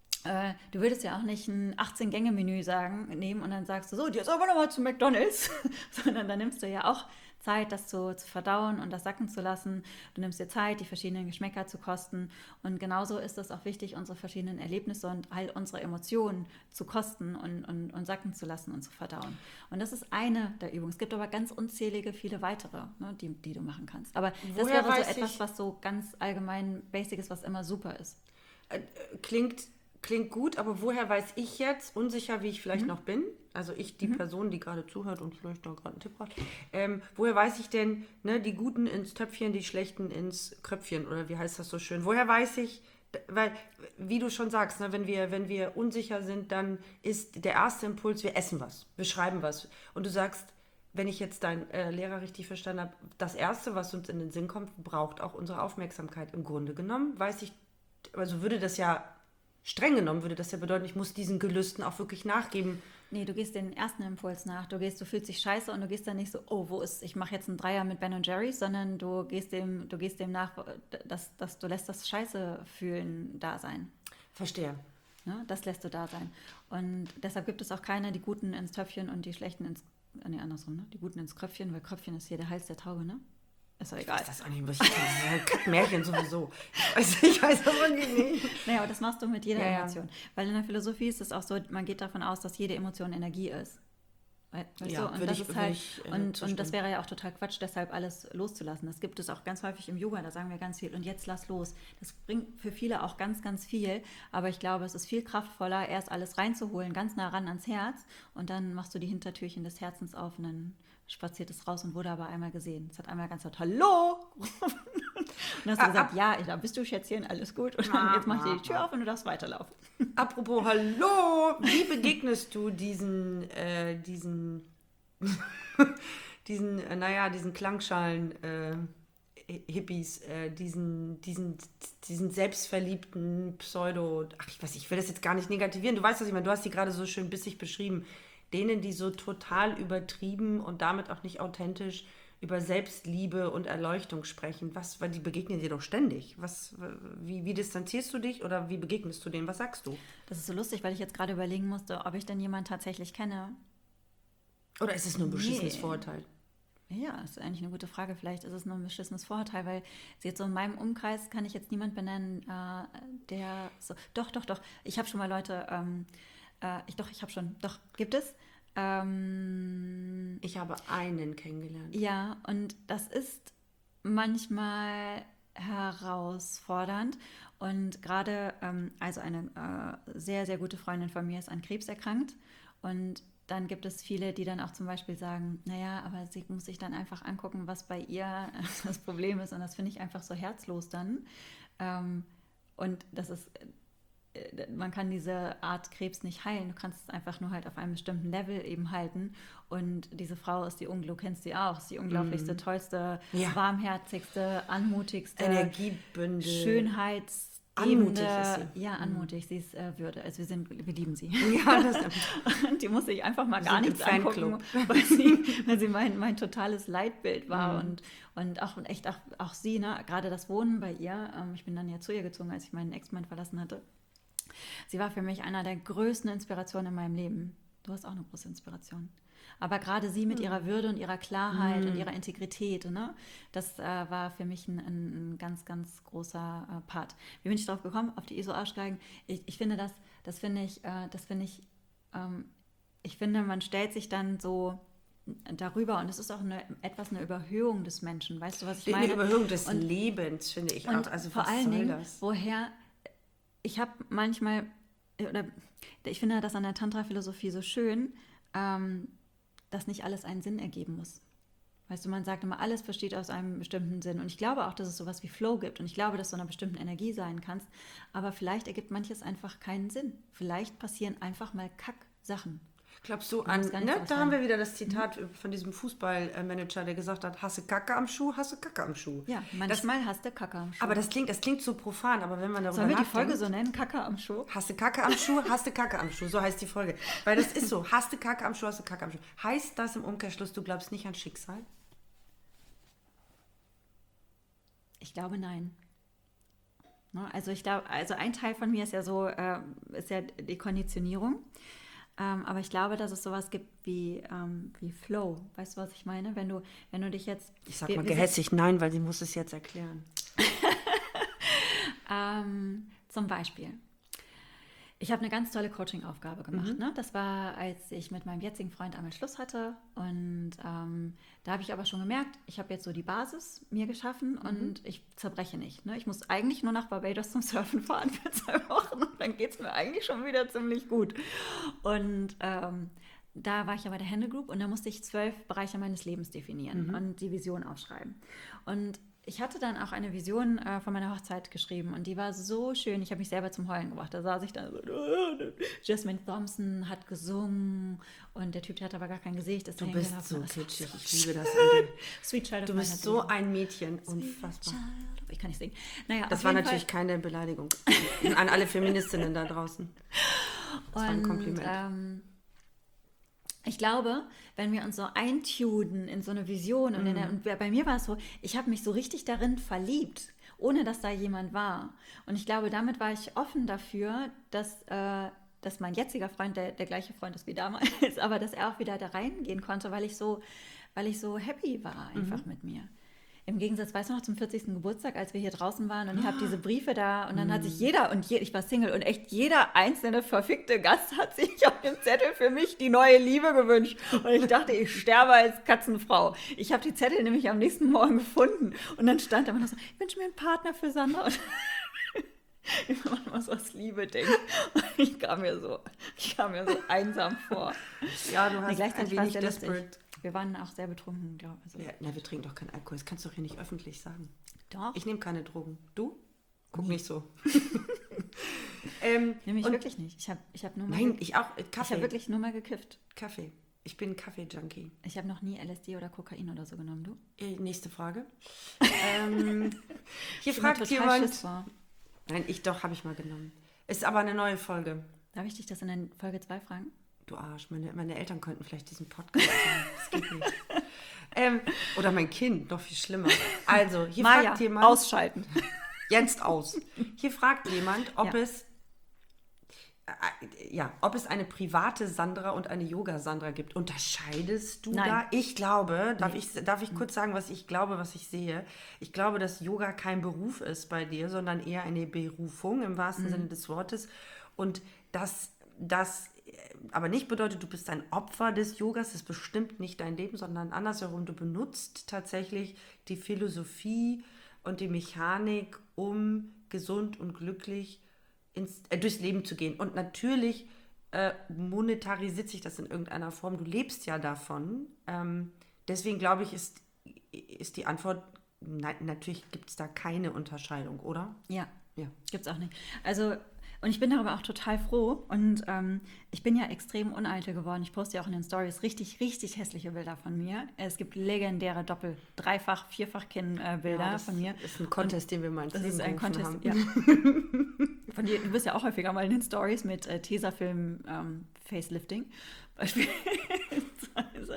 du würdest ja auch nicht ein 18-Gänge-Menü nehmen und dann sagst du so, jetzt aber nochmal zu McDonald's, sondern dann nimmst du ja auch Zeit, das zu verdauen und das sacken zu lassen. Du nimmst dir Zeit, die verschiedenen Geschmäcker zu kosten. Und genauso ist es auch wichtig, unsere verschiedenen Erlebnisse und all unsere Emotionen zu kosten und sacken zu lassen und zu verdauen. Und das ist eine der Übungen. Es gibt aber ganz unzählige, viele weitere, ne, die du machen kannst. Aber das wäre so etwas, was so ganz allgemein basic ist, was immer super ist. Klingt gut, aber woher weiß ich jetzt, unsicher wie ich vielleicht noch bin, also ich, die Person, die gerade zuhört und vielleicht noch gerade einen Tipp braucht, woher weiß ich denn, ne, die Guten ins Töpfchen, die Schlechten ins Kröpfchen, oder wie heißt das so schön? Woher weiß ich, weil, wie du schon sagst, ne, wenn wir unsicher sind, dann ist der erste Impuls, wir essen was, wir schreiben was. Und du sagst, wenn ich jetzt deinen Lehrer richtig verstanden habe, das Erste, was uns in den Sinn kommt, braucht auch unsere Aufmerksamkeit. Im Grunde genommen weiß ich, also streng genommen würde das ja bedeuten, ich muss diesen Gelüsten auch wirklich nachgeben. Nee, du gehst den ersten Impuls nach. Du fühlst dich scheiße und du gehst dann nicht so, oh, ich mache jetzt einen Dreier mit Ben & Jerry's, sondern du gehst dem nach, dass du lässt das Scheiße fühlen da sein. Verstehe. Ne? Das lässt du da sein. Und deshalb gibt es auch keine, die Guten ins Töpfchen und die Schlechten andersrum, ne? Die Guten ins Kröpfchen, weil Kröpfchen ist hier der Hals der Taube, ne? Ist doch egal. Ich weiß das auch nicht, was ich kann. Das ist ein Kackmärchen sowieso. Ich weiß das irgendwie nicht. Naja, aber das machst du mit jeder Emotion. Weil in der Philosophie ist es auch so, man geht davon aus, dass jede Emotion Energie ist. Weißt du? Und das ist halt, und das wäre ja auch total Quatsch, deshalb alles loszulassen. Das gibt es auch ganz häufig im Yoga, da sagen wir ganz viel, und jetzt lass los. Das bringt für viele auch ganz, ganz viel, aber ich glaube, es ist viel kraftvoller, erst alles reinzuholen, ganz nah ran ans Herz, und dann machst du die Hintertürchen des Herzens auf und dann spaziert es raus und wurde aber einmal gesehen. Es hat einmal ganz laut Hallo! Und dann hast du gesagt, ja, da bist du, Schätzchen, alles gut. Und dann, jetzt mach ich dir die Tür auf und du darfst weiterlaufen. Apropos Hallo! Wie begegnest du diesen Klangschalen Hippies, diesen selbstverliebten ich will das jetzt gar nicht negativieren. Du weißt, was ich meine. Du hast die gerade so schön bissig beschrieben. Denen, die so total übertrieben und damit auch nicht authentisch über Selbstliebe und Erleuchtung sprechen. Weil die begegnen dir doch ständig. Wie distanzierst du dich oder wie begegnest du denen? Was sagst du? Das ist so lustig, weil ich jetzt gerade überlegen musste, ob ich denn jemanden tatsächlich kenne. Oder ist es nur ein beschissenes Vorurteil? Ja, das ist eigentlich eine gute Frage. Vielleicht ist es nur ein beschissenes Vorurteil, weil jetzt so in meinem Umkreis kann ich jetzt niemand benennen, der so... Doch. Ich habe schon mal Leute... gibt es. Ich habe einen kennengelernt. Ja, und das ist manchmal herausfordernd. Und gerade, also eine sehr, sehr gute Freundin von mir ist an Krebs erkrankt. Und dann gibt es viele, die dann auch zum Beispiel sagen, naja, aber sie muss sich dann einfach angucken, was bei ihr das Problem ist. Und das finde ich einfach so herzlos dann. Und das ist... Man kann diese Art Krebs nicht heilen. Du kannst es einfach nur halt auf einem bestimmten Level eben halten. Und diese Frau ist du kennst sie auch, ist die unglaublichste, tollste, warmherzigste, anmutigste, Energiebündel, Schönheits... Anmutig ist sie. Ja, anmutig. Sie ist Würde. Also wir lieben sie. Ja, das stimmt. Und die muss sich einfach mal gar nichts angucken, weil sie mein totales Leitbild war. Und auch sie, ne, gerade das Wohnen bei ihr. Ich bin dann ja zu ihr gezogen, als ich meinen Ex-Mann verlassen hatte. Sie war für mich einer der größten Inspirationen in meinem Leben. Du hast auch eine große Inspiration. Aber gerade sie mit ihrer Würde und ihrer Klarheit und ihrer Integrität, ne, das war für mich ein ganz, ganz großer Part. Wie bin ich darauf gekommen? Auf die ESO-Arschgeigen? Ich finde ich finde, man stellt sich dann so darüber, und es ist auch eine Überhöhung des Menschen. Weißt du, was ich meine? Eine Überhöhung des Lebens, finde ich auch. Also vor allen Dingen, ich habe manchmal, oder ich finde das an der Tantra-Philosophie so schön, dass nicht alles einen Sinn ergeben muss. Weißt du, man sagt immer, alles besteht aus einem bestimmten Sinn. Und ich glaube auch, dass es sowas wie Flow gibt. Und ich glaube, dass du in einer bestimmten Energie sein kannst. Aber vielleicht ergibt manches einfach keinen Sinn. Vielleicht passieren einfach mal Kack-Sachen. Glaubst du an, da haben wir wieder das Zitat von diesem Fußballmanager, der gesagt hat, hast du Kacke am Schuh, hast du Kacke am Schuh. Ja, manchmal hast du Kacke am Schuh. Aber das klingt so profan, aber wenn man darüber Sollen wir die nachdenkt, Folge so nennen, Kacke am Schuh? hast du Kacke am Schuh, hast du Kacke am Schuh, so heißt die Folge. Weil das ist so, hast du Kacke am Schuh, hast du Kacke am Schuh. Heißt das im Umkehrschluss, du glaubst nicht an Schicksal? Ich glaube, nein. Also ich glaube, also ein Teil von mir ist ja so, ist ja die Konditionierung. Aber ich glaube, dass es sowas gibt wie Flow. Weißt du, was ich meine? Wenn du dich jetzt... Ich sag mal gehässig nein, weil sie muss es jetzt erklären. Zum Beispiel. Ich habe eine ganz tolle Coaching-Aufgabe gemacht. Ne? Das war, als ich mit meinem jetzigen Freund einmal Schluss hatte. Und da habe ich aber schon gemerkt, ich habe jetzt so die Basis mir geschaffen und ich zerbreche nicht. Ne? Ich muss eigentlich nur nach Barbados zum Surfen fahren für 2 Wochen und dann geht es mir eigentlich schon wieder ziemlich gut. Und da war ich ja bei der Händel Group und da musste ich 12 Bereiche meines Lebens definieren und die Vision aufschreiben. Und ich hatte dann auch eine Vision von meiner Hochzeit geschrieben und die war so schön. Ich habe mich selber zum Heulen gebracht. Da saß ich dann so, Jasmine Thompson hat gesungen und der Typ, der hat aber gar kein Gesicht. Du bist so kitschig, ich liebe das an dir. Sweet Child of Du bist so ein Mädchen, unfassbar. Ich kann nicht singen. Naja, das war natürlich keine Beleidigung an alle Feministinnen da draußen. Das war ein Kompliment. Ich glaube, wenn wir uns so eintunen in so eine Vision und bei mir war es so, ich habe mich so richtig darin verliebt, ohne dass da jemand war. Und ich glaube, damit war ich offen dafür, dass mein jetziger Freund der gleiche Freund ist wie damals, aber dass er auch wieder da reingehen konnte, weil ich so happy war einfach mit mir. Im Gegensatz, weißt du noch, zum 40. Geburtstag, als wir hier draußen waren und ich habe diese Briefe da und dann hat sich ich war Single und echt jeder einzelne verfickte Gast hat sich auf dem Zettel für mich die neue Liebe gewünscht. Und ich dachte, ich sterbe als Katzenfrau. Ich habe die Zettel nämlich am nächsten Morgen gefunden und dann stand da immer noch so, ich wünsche mir einen Partner für Sandra. Und ich mache mal so aus Liebe denken. Und ich kam mir so einsam vor. Ja, du hast gleichzeitig ein wenig desperate. Wir waren auch sehr betrunken, glaube ich. Also. Ja, wir trinken doch keinen Alkohol. Das kannst du doch hier nicht öffentlich sagen. Doch. Ich nehme keine Drogen. Du? Guck nicht so. Nehme ich wirklich nicht. Ich hab nur mal Nein, ich auch. Kaffee. Ich habe wirklich nur mal gekifft. Kaffee. Ich bin Kaffee-Junkie. Ich habe noch nie LSD oder Kokain oder so genommen, du? Nächste Frage. Hier fragt jemand... Nein, habe ich mal genommen. Ist aber eine neue Folge. Darf ich dich das in der Folge 2 fragen? Du Arsch, meine Eltern könnten vielleicht diesen Podcast hören. Das geht nicht. Oder mein Kind, noch viel schlimmer. Also, hier fragt jemand... ausschalten. Jetzt aus. Hier fragt jemand, ob es eine private Sandra und eine Yoga-Sandra gibt. Unterscheidest du da? Ich glaube, darf ich kurz sagen, was ich glaube, was ich sehe? Ich glaube, dass Yoga kein Beruf ist bei dir, sondern eher eine Berufung im wahrsten Sinne des Wortes. Und das aber nicht bedeutet, du bist ein Opfer des Yogas, das ist bestimmt nicht dein Leben, sondern andersherum, du benutzt tatsächlich die Philosophie und die Mechanik, um gesund und glücklich durchs Leben zu gehen. Und natürlich monetarisiert sich das in irgendeiner Form. Du lebst ja davon. Deswegen glaube ich, ist die Antwort, nein, natürlich gibt es da keine Unterscheidung, oder? Ja. Gibt es auch nicht. Also, und ich bin darüber auch total froh. Und ich bin ja extrem uneitel geworden. Ich poste ja auch in den Stories richtig, richtig hässliche Bilder von mir. Es gibt legendäre Doppel-, Dreifach-, Vierfach-Kinn-Bilder von mir. Das ist ein Contest, den wir mal ins Leben gerufen haben. Ja. Von dir, du bist ja auch häufiger mal in den Stories mit Tesafilm Facelifting beispielsweise.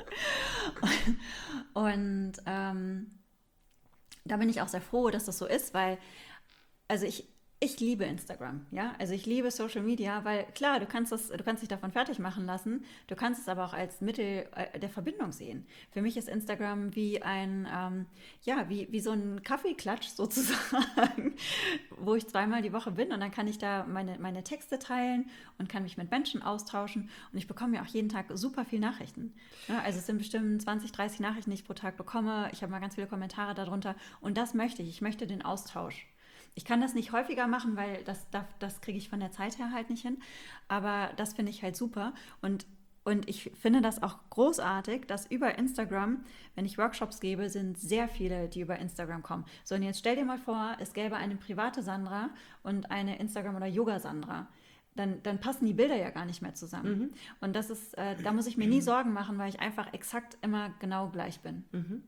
Und da bin ich auch sehr froh, dass das so ist, weil ich liebe Instagram, ja, also ich liebe Social Media, weil klar, du kannst dich davon fertig machen lassen, du kannst es aber auch als Mittel der Verbindung sehen. Für mich ist Instagram wie wie so ein Kaffeeklatsch sozusagen, wo ich 2-mal die Woche bin und dann kann ich da meine Texte teilen und kann mich mit Menschen austauschen und ich bekomme ja auch jeden Tag super viel Nachrichten. Ja, also es sind bestimmt 20, 30 Nachrichten, die ich pro Tag bekomme. Ich habe mal ganz viele Kommentare darunter und das möchte ich. Ich möchte den Austausch. Ich kann das nicht häufiger machen, weil das kriege ich von der Zeit her halt nicht hin. Aber das finde ich halt super. Und Und ich finde das auch großartig, dass über Instagram, wenn ich Workshops gebe, sind sehr viele, die über Instagram kommen. So, und jetzt stell dir mal vor, es gäbe eine private Sandra und eine Instagram- oder Yoga-Sandra. Dann passen die Bilder ja gar nicht mehr zusammen. Und das ist, da muss ich mir nie Sorgen machen, weil ich einfach exakt immer genau gleich bin.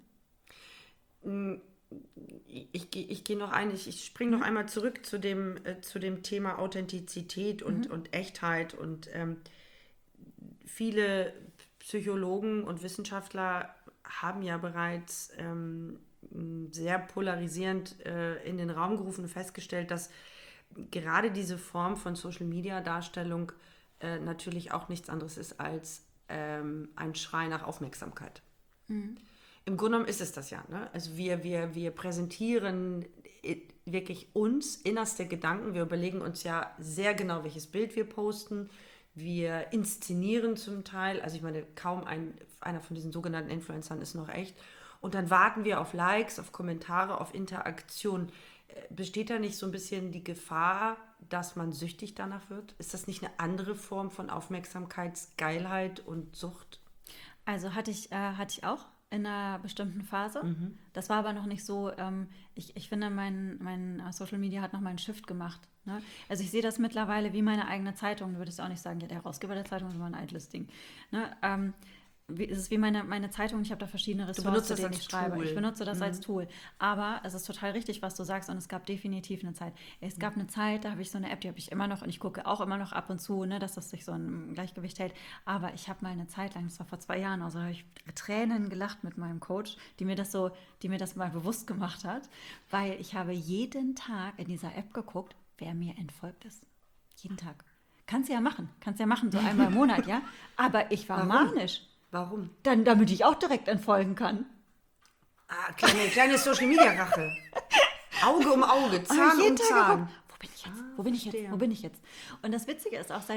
Ich springe noch einmal zurück zu dem Thema Authentizität und Echtheit. Und viele Psychologen und Wissenschaftler haben ja bereits sehr polarisierend in den Raum gerufen und festgestellt, dass gerade diese Form von Social-Media-Darstellung natürlich auch nichts anderes ist als ein Schrei nach Aufmerksamkeit. Im Grunde genommen ist es das ja. Ne? Also wir präsentieren wirklich uns innerste Gedanken. Wir überlegen uns ja sehr genau, welches Bild wir posten. Wir inszenieren zum Teil. Also ich meine, kaum einer von diesen sogenannten Influencern ist noch echt. Und dann warten wir auf Likes, auf Kommentare, auf Interaktion. Besteht da nicht so ein bisschen die Gefahr, dass man süchtig danach wird? Ist das nicht eine andere Form von Aufmerksamkeitsgeilheit und Sucht? Also hatte ich auch in einer bestimmten Phase. Das war aber noch nicht so, ich finde, mein Social Media hat nochmal einen Shift gemacht. Ne? Also ich sehe das mittlerweile wie meine eigene Zeitung. Du würdest auch nicht sagen, ja, der Herausgeber der Zeitung ist immer ein eitles Ding. Ne? Es ist wie meine Zeitung, ich habe da verschiedene Ressorts, zu denen ich schreibe. Ich benutze das als Tool. Aber es ist total richtig, was du sagst, und es gab definitiv eine Zeit. Es gab eine Zeit, da habe ich so eine App, die habe ich immer noch, und ich gucke auch immer noch ab und zu, ne, dass das sich so im Gleichgewicht hält. Aber ich habe mal eine Zeit lang, das war vor 2 Jahren, also habe ich Tränen gelacht mit meinem Coach, die mir das mal bewusst gemacht hat, weil ich habe jeden Tag in dieser App geguckt, wer mir entfolgt ist. Jeden Tag. Kannst du ja machen, so einmal im Monat, ja. Aber ich war manisch. Warum? Damit ich auch direkt entfolgen kann. Ah, kleine Social-Media-Rache. Auge um Auge, Zahn um Zahn. Wo bin ich jetzt? Und das Witzige ist auch,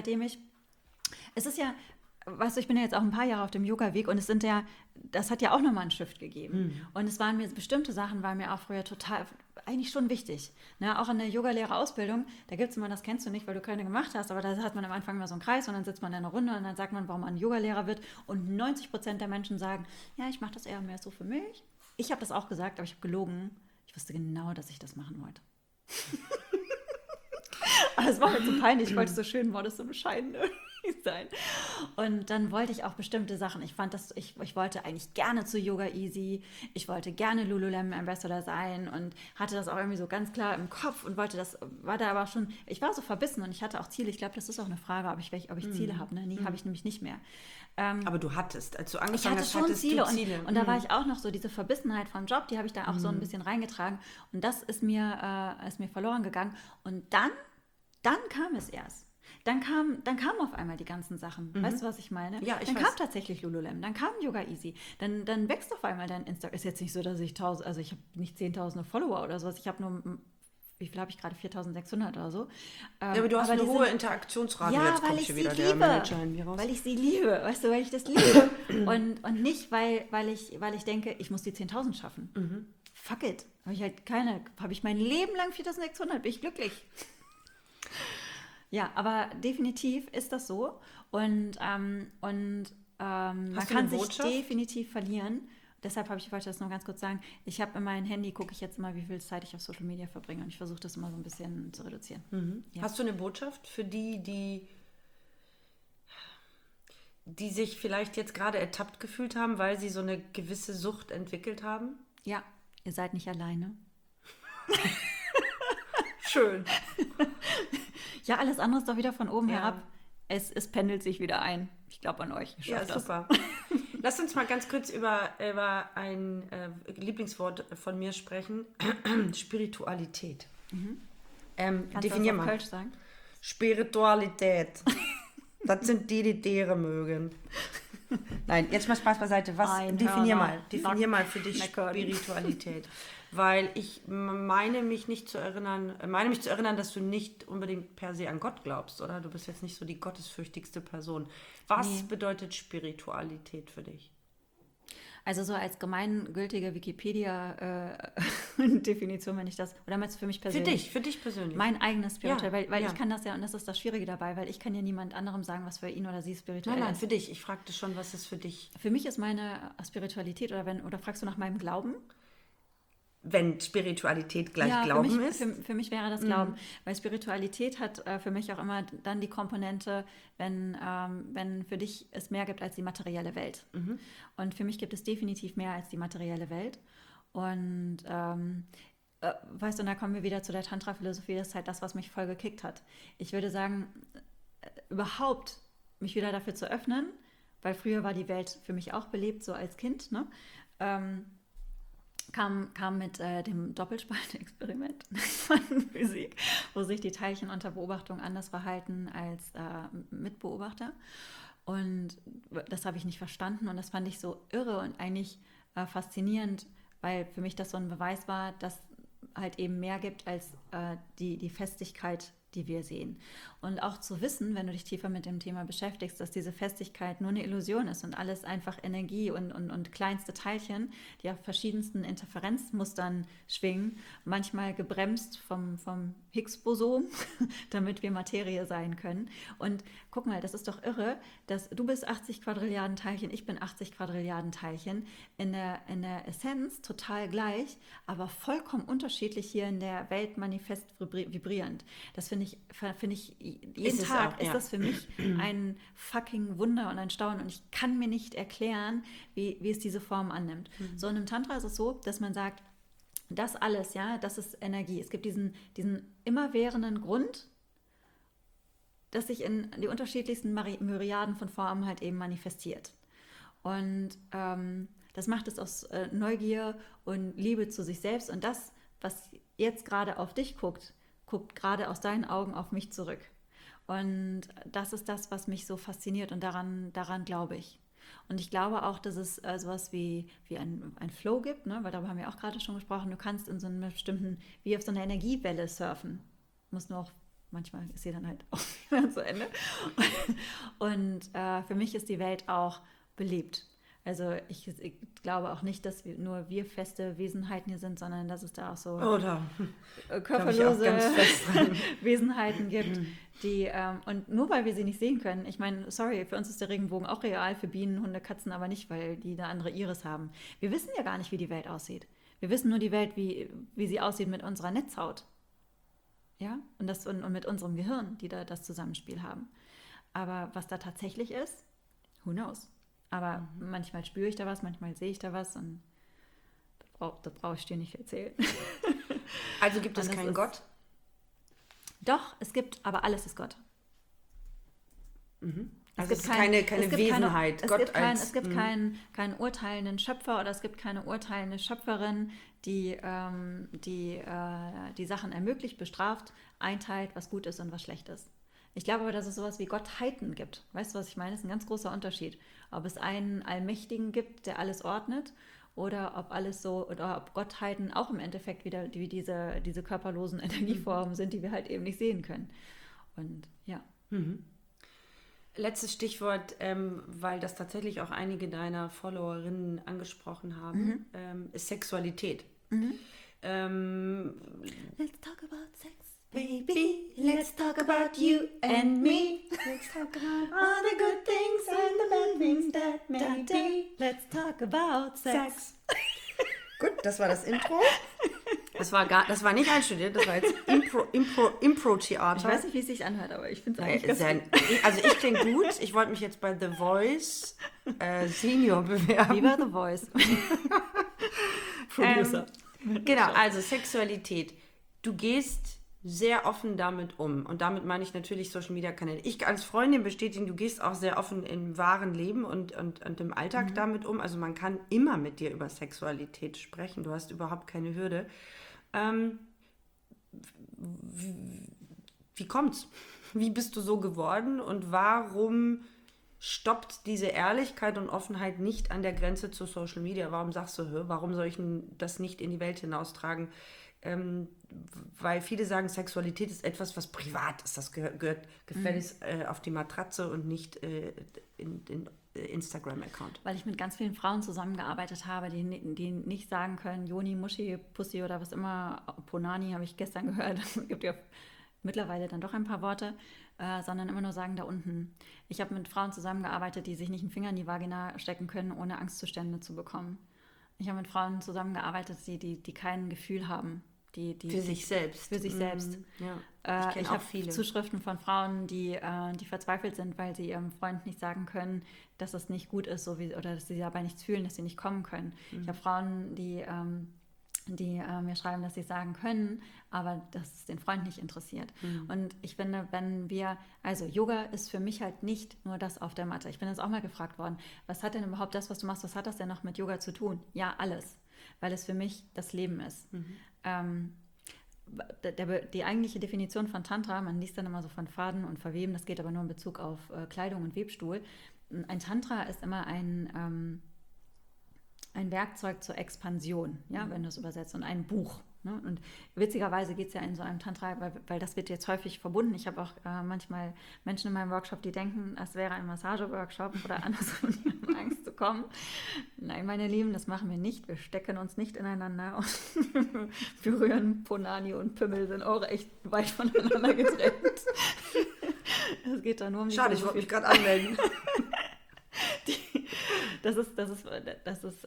es ist ja, weißt du, ich bin ja jetzt auch ein paar Jahre auf dem Yoga-Weg und das hat ja auch nochmal einen Shift gegeben. Und bestimmte Sachen waren mir auch früher eigentlich schon wichtig. Ne? Auch in der Yogalehrerausbildung, da gibt es immer, das kennst du nicht, weil du keine gemacht hast, aber da hat man am Anfang immer so einen Kreis und dann sitzt man in einer Runde und dann sagt man, warum man Yogalehrer wird. Und 90% der Menschen sagen, ja, ich mache das eher mehr so für mich. Ich habe das auch gesagt, aber ich habe gelogen. Ich wusste genau, dass ich das machen wollte. Aber es war halt so peinlich, ich wollte so schön modest und bescheiden sein. Und dann wollte ich auch bestimmte Sachen. Ich wollte eigentlich gerne zu Yoga Easy, ich wollte gerne Lululemon Ambassador sein und hatte das auch irgendwie so ganz klar im Kopf und war da aber schon, ich war so verbissen und ich hatte auch Ziele. Ich glaube, das ist auch eine Frage, ob ich Ziele habe. Ne? Habe ich nämlich nicht mehr. Aber du hattest, als du Ich angefangen hatte hast, schon hattest Ziele du Ziele. und da war ich auch noch so, diese Verbissenheit vom Job, die habe ich da auch so ein bisschen reingetragen und das ist mir verloren gegangen und dann kam es erst. Dann kamen auf einmal die ganzen Sachen. Weißt du, was ich meine? Ja, dann kam tatsächlich Lululemon, dann kam Yoga Easy. Dann wächst auf einmal dein Instagram. Ist jetzt nicht so, dass ich ich habe nicht 10.000 Follower oder sowas. Ich habe nur, wie viel habe ich gerade? 4.600 oder so. Ja, aber du hast eine hohe Interaktionsrate. Ja, jetzt weil kommt ich schon sie wieder liebe. der Manager in mir raus. Weil ich sie liebe. Weißt du, weil ich das liebe. und nicht, weil ich denke, ich muss die 10.000 schaffen. Fuck it. Habe ich mein Leben lang 4.600, bin ich glücklich. Ja, aber definitiv ist das so und man kann sich definitiv verlieren. Deshalb wollte ich das nur ganz kurz sagen. Ich habe in meinem Handy, gucke ich jetzt immer, wie viel Zeit ich auf Social Media verbringe und ich versuche das immer so ein bisschen zu reduzieren. Ja. Hast du eine Botschaft für die sich vielleicht jetzt gerade ertappt gefühlt haben, weil sie so eine gewisse Sucht entwickelt haben? Ja, ihr seid nicht alleine. Schön. Ja, alles andere ist doch wieder von oben herab. Es pendelt sich wieder ein. Ich glaube an euch. Ja, super. Lass uns mal ganz kurz über ein Lieblingswort von mir sprechen. Spiritualität. Definier mal. Kölsch sagen? Spiritualität. Das sind die deren mögen. Nein, jetzt mal Spaß beiseite. Definier mal für dich Spiritualität. Weil ich meine mich zu erinnern, dass du nicht unbedingt per se an Gott glaubst, oder? Du bist jetzt nicht so die gottesfürchtigste Person. Was bedeutet Spiritualität für dich? Also so als gemeingültige Wikipedia-Definition, wenn ich das, oder meinst du für mich persönlich? Für dich persönlich. Mein eigenes Spirituell, Ja, weil ja. ich kann das ja, und das ist das Schwierige dabei, weil ich kann ja niemand anderem sagen, was für ihn oder sie spirituell Nein, ist. für dich. Ich fragte schon, was ist für dich? Für mich ist meine Spiritualität, oder fragst du nach meinem Glauben? Wenn Spiritualität gleich Ja, Glauben für mich, ist? für mich wäre das Glauben, weil Spiritualität hat für mich auch immer dann die Komponente, wenn für dich es mehr gibt als die materielle Welt. Und für mich gibt es definitiv mehr als die materielle Welt. Und weißt du, und da kommen wir wieder zu der Tantra-Philosophie, das ist halt das, was mich voll gekickt hat. Ich würde sagen, überhaupt mich wieder dafür zu öffnen, weil früher war die Welt für mich auch belebt, so als Kind, ne? Kam mit dem Doppelspaltenexperiment von Physik, wo sich die Teilchen unter Beobachtung anders verhalten als Mitbeobachter. Und das habe ich nicht verstanden und das fand ich so irre und eigentlich faszinierend, weil für mich das so ein Beweis war, dass halt eben mehr gibt als die Festigkeit, die wir sehen. Und auch zu wissen, wenn du dich tiefer mit dem Thema beschäftigst, dass diese Festigkeit nur eine Illusion ist und alles einfach Energie und kleinste Teilchen, die auf verschiedensten Interferenzmustern schwingen, manchmal gebremst vom Higgs-Boson, damit wir Materie sein können. Und guck mal, das ist doch irre, dass du bist 80 Quadrilliarden Teilchen, ich bin 80 Quadrilliarden Teilchen, in der Essenz total gleich, aber vollkommen unterschiedlich hier in der Welt manifest vibrierend. Das finde ich jeden Tag ist das für mich ein fucking Wunder und ein Staunen und ich kann mir nicht erklären, wie es diese Form annimmt. So in einem Tantra ist es so, dass man sagt, das alles, ja, das ist Energie. Es gibt diesen immerwährenden Grund, das sich in die unterschiedlichsten Myriaden von Formen halt eben manifestiert. Und das macht es aus Neugier und Liebe zu sich selbst und das, was jetzt gerade auf dich guckt gerade aus deinen Augen auf mich zurück. Und das ist das, was mich so fasziniert und daran glaube ich. Und ich glaube auch, dass es sowas wie ein Flow gibt, ne? Weil darüber haben wir auch gerade schon gesprochen. Du kannst in so einem bestimmten, wie auf so einer Energiewelle surfen. Muss nur auch, manchmal ist sie dann halt auch wieder zu Ende. Und für mich ist die Welt auch belebt. Also ich glaube auch nicht, dass nur wir feste Wesenheiten hier sind, sondern dass es da auch so körperlose Wesenheiten gibt, die und nur weil wir sie nicht sehen können, ich meine, sorry, für uns ist der Regenbogen auch real, für Bienen, Hunde, Katzen aber nicht, weil die eine andere Iris haben. Wir wissen ja gar nicht, wie die Welt aussieht. Wir wissen nur die Welt, wie sie aussieht mit unserer Netzhaut. Ja, und mit unserem Gehirn, die da das Zusammenspiel haben. Aber was da tatsächlich ist, who knows? Aber manchmal spüre ich da was, manchmal sehe ich da was und das brauche ich dir nicht erzählen. Also gibt es keinen Gott? Doch, es gibt, aber alles ist Gott. Also es gibt keine Wesenheit. Es gibt keinen urteilenden Schöpfer oder es gibt keine urteilende Schöpferin, die Sachen ermöglicht, bestraft, einteilt, was gut ist und was schlecht ist. Ich glaube aber, dass es sowas wie Gottheiten gibt. Weißt du, was ich meine? Das ist ein ganz großer Unterschied. Ob es einen Allmächtigen gibt, der alles ordnet, oder ob Gottheiten auch im Endeffekt wieder wie diese körperlosen Energieformen sind, die wir halt eben nicht sehen können. Und ja. Letztes Stichwort, weil das tatsächlich auch einige deiner Followerinnen angesprochen haben, ist Sexualität. Let's talk about sex. Baby, let's talk about you and me. Let's talk about all the good things and the bad things that may be. Let's talk about sex. Gut, das war das Intro. Das war nicht einstudiert, das war jetzt Impro-Theater. Ich weiß nicht, wie es sich anhört, aber ich finde es eigentlich ganz gut. Also ich klinge gut. Ich wollte mich jetzt bei The Voice Senior bewerben. Wie bei The Voice. Producer. Genau, also Sexualität. Du gehst sehr offen damit um. Und damit meine ich natürlich Social-Media-Kanäle. Ich als Freundin bestätigen, du gehst auch sehr offen im wahren Leben und im Alltag damit um. Also man kann immer mit dir über Sexualität sprechen. Du hast überhaupt keine Hürde. Wie kommt's? Wie bist du so geworden? Und warum stoppt diese Ehrlichkeit und Offenheit nicht an der Grenze zu Social Media? Warum sagst du, warum soll ich das nicht in die Welt hinaustragen? weil viele sagen, Sexualität ist etwas, was privat ist. Das gehört gefälligst auf die Matratze und nicht in den Instagram-Account. Weil ich mit ganz vielen Frauen zusammengearbeitet habe, die nicht sagen können, Joni, Muschi, Pussy oder was immer, Ponani habe ich gestern gehört, es gibt ja mittlerweile dann doch ein paar Worte, sondern immer nur sagen, da unten. Ich habe mit Frauen zusammengearbeitet, die sich nicht einen Finger in die Vagina stecken können, ohne Angstzustände zu bekommen. Ich habe mit Frauen zusammengearbeitet, die kein Gefühl haben. Für sich selbst. Für sich selbst. Ja. Ich habe Zuschriften von Frauen, die verzweifelt sind, weil sie ihrem Freund nicht sagen können, dass es nicht gut ist, oder dass sie dabei nichts fühlen, dass sie nicht kommen können. Ich habe Frauen, die mir schreiben, dass sie sagen können, aber dass es den Freund nicht interessiert. Und ich finde, also Yoga ist für mich halt nicht nur das auf der Matte. Ich bin jetzt auch mal gefragt worden, was hat denn überhaupt das, was du machst, was hat das denn noch mit Yoga zu tun? Ja, alles, weil es für mich das Leben ist. Die eigentliche Definition von Tantra, man liest dann immer so von Faden und Verweben, das geht aber nur in Bezug auf Kleidung und Webstuhl. Ein Tantra ist immer ein Werkzeug zur Expansion, ja, wenn du es übersetzt, und ein Buch. Ne? Und witzigerweise geht es ja in so einem Tantra, weil das wird jetzt häufig verbunden. Ich habe auch manchmal Menschen in meinem Workshop, die denken, es wäre ein Massageworkshop oder andersrum, die haben Angst zu kommen. Nein, meine Lieben, das machen wir nicht. Wir stecken uns nicht ineinander und berühren. Ponani und Pimmel sind auch echt weit voneinander getrennt. Es geht da nur um die Schade, ich wollte mich gerade anmelden. Das ist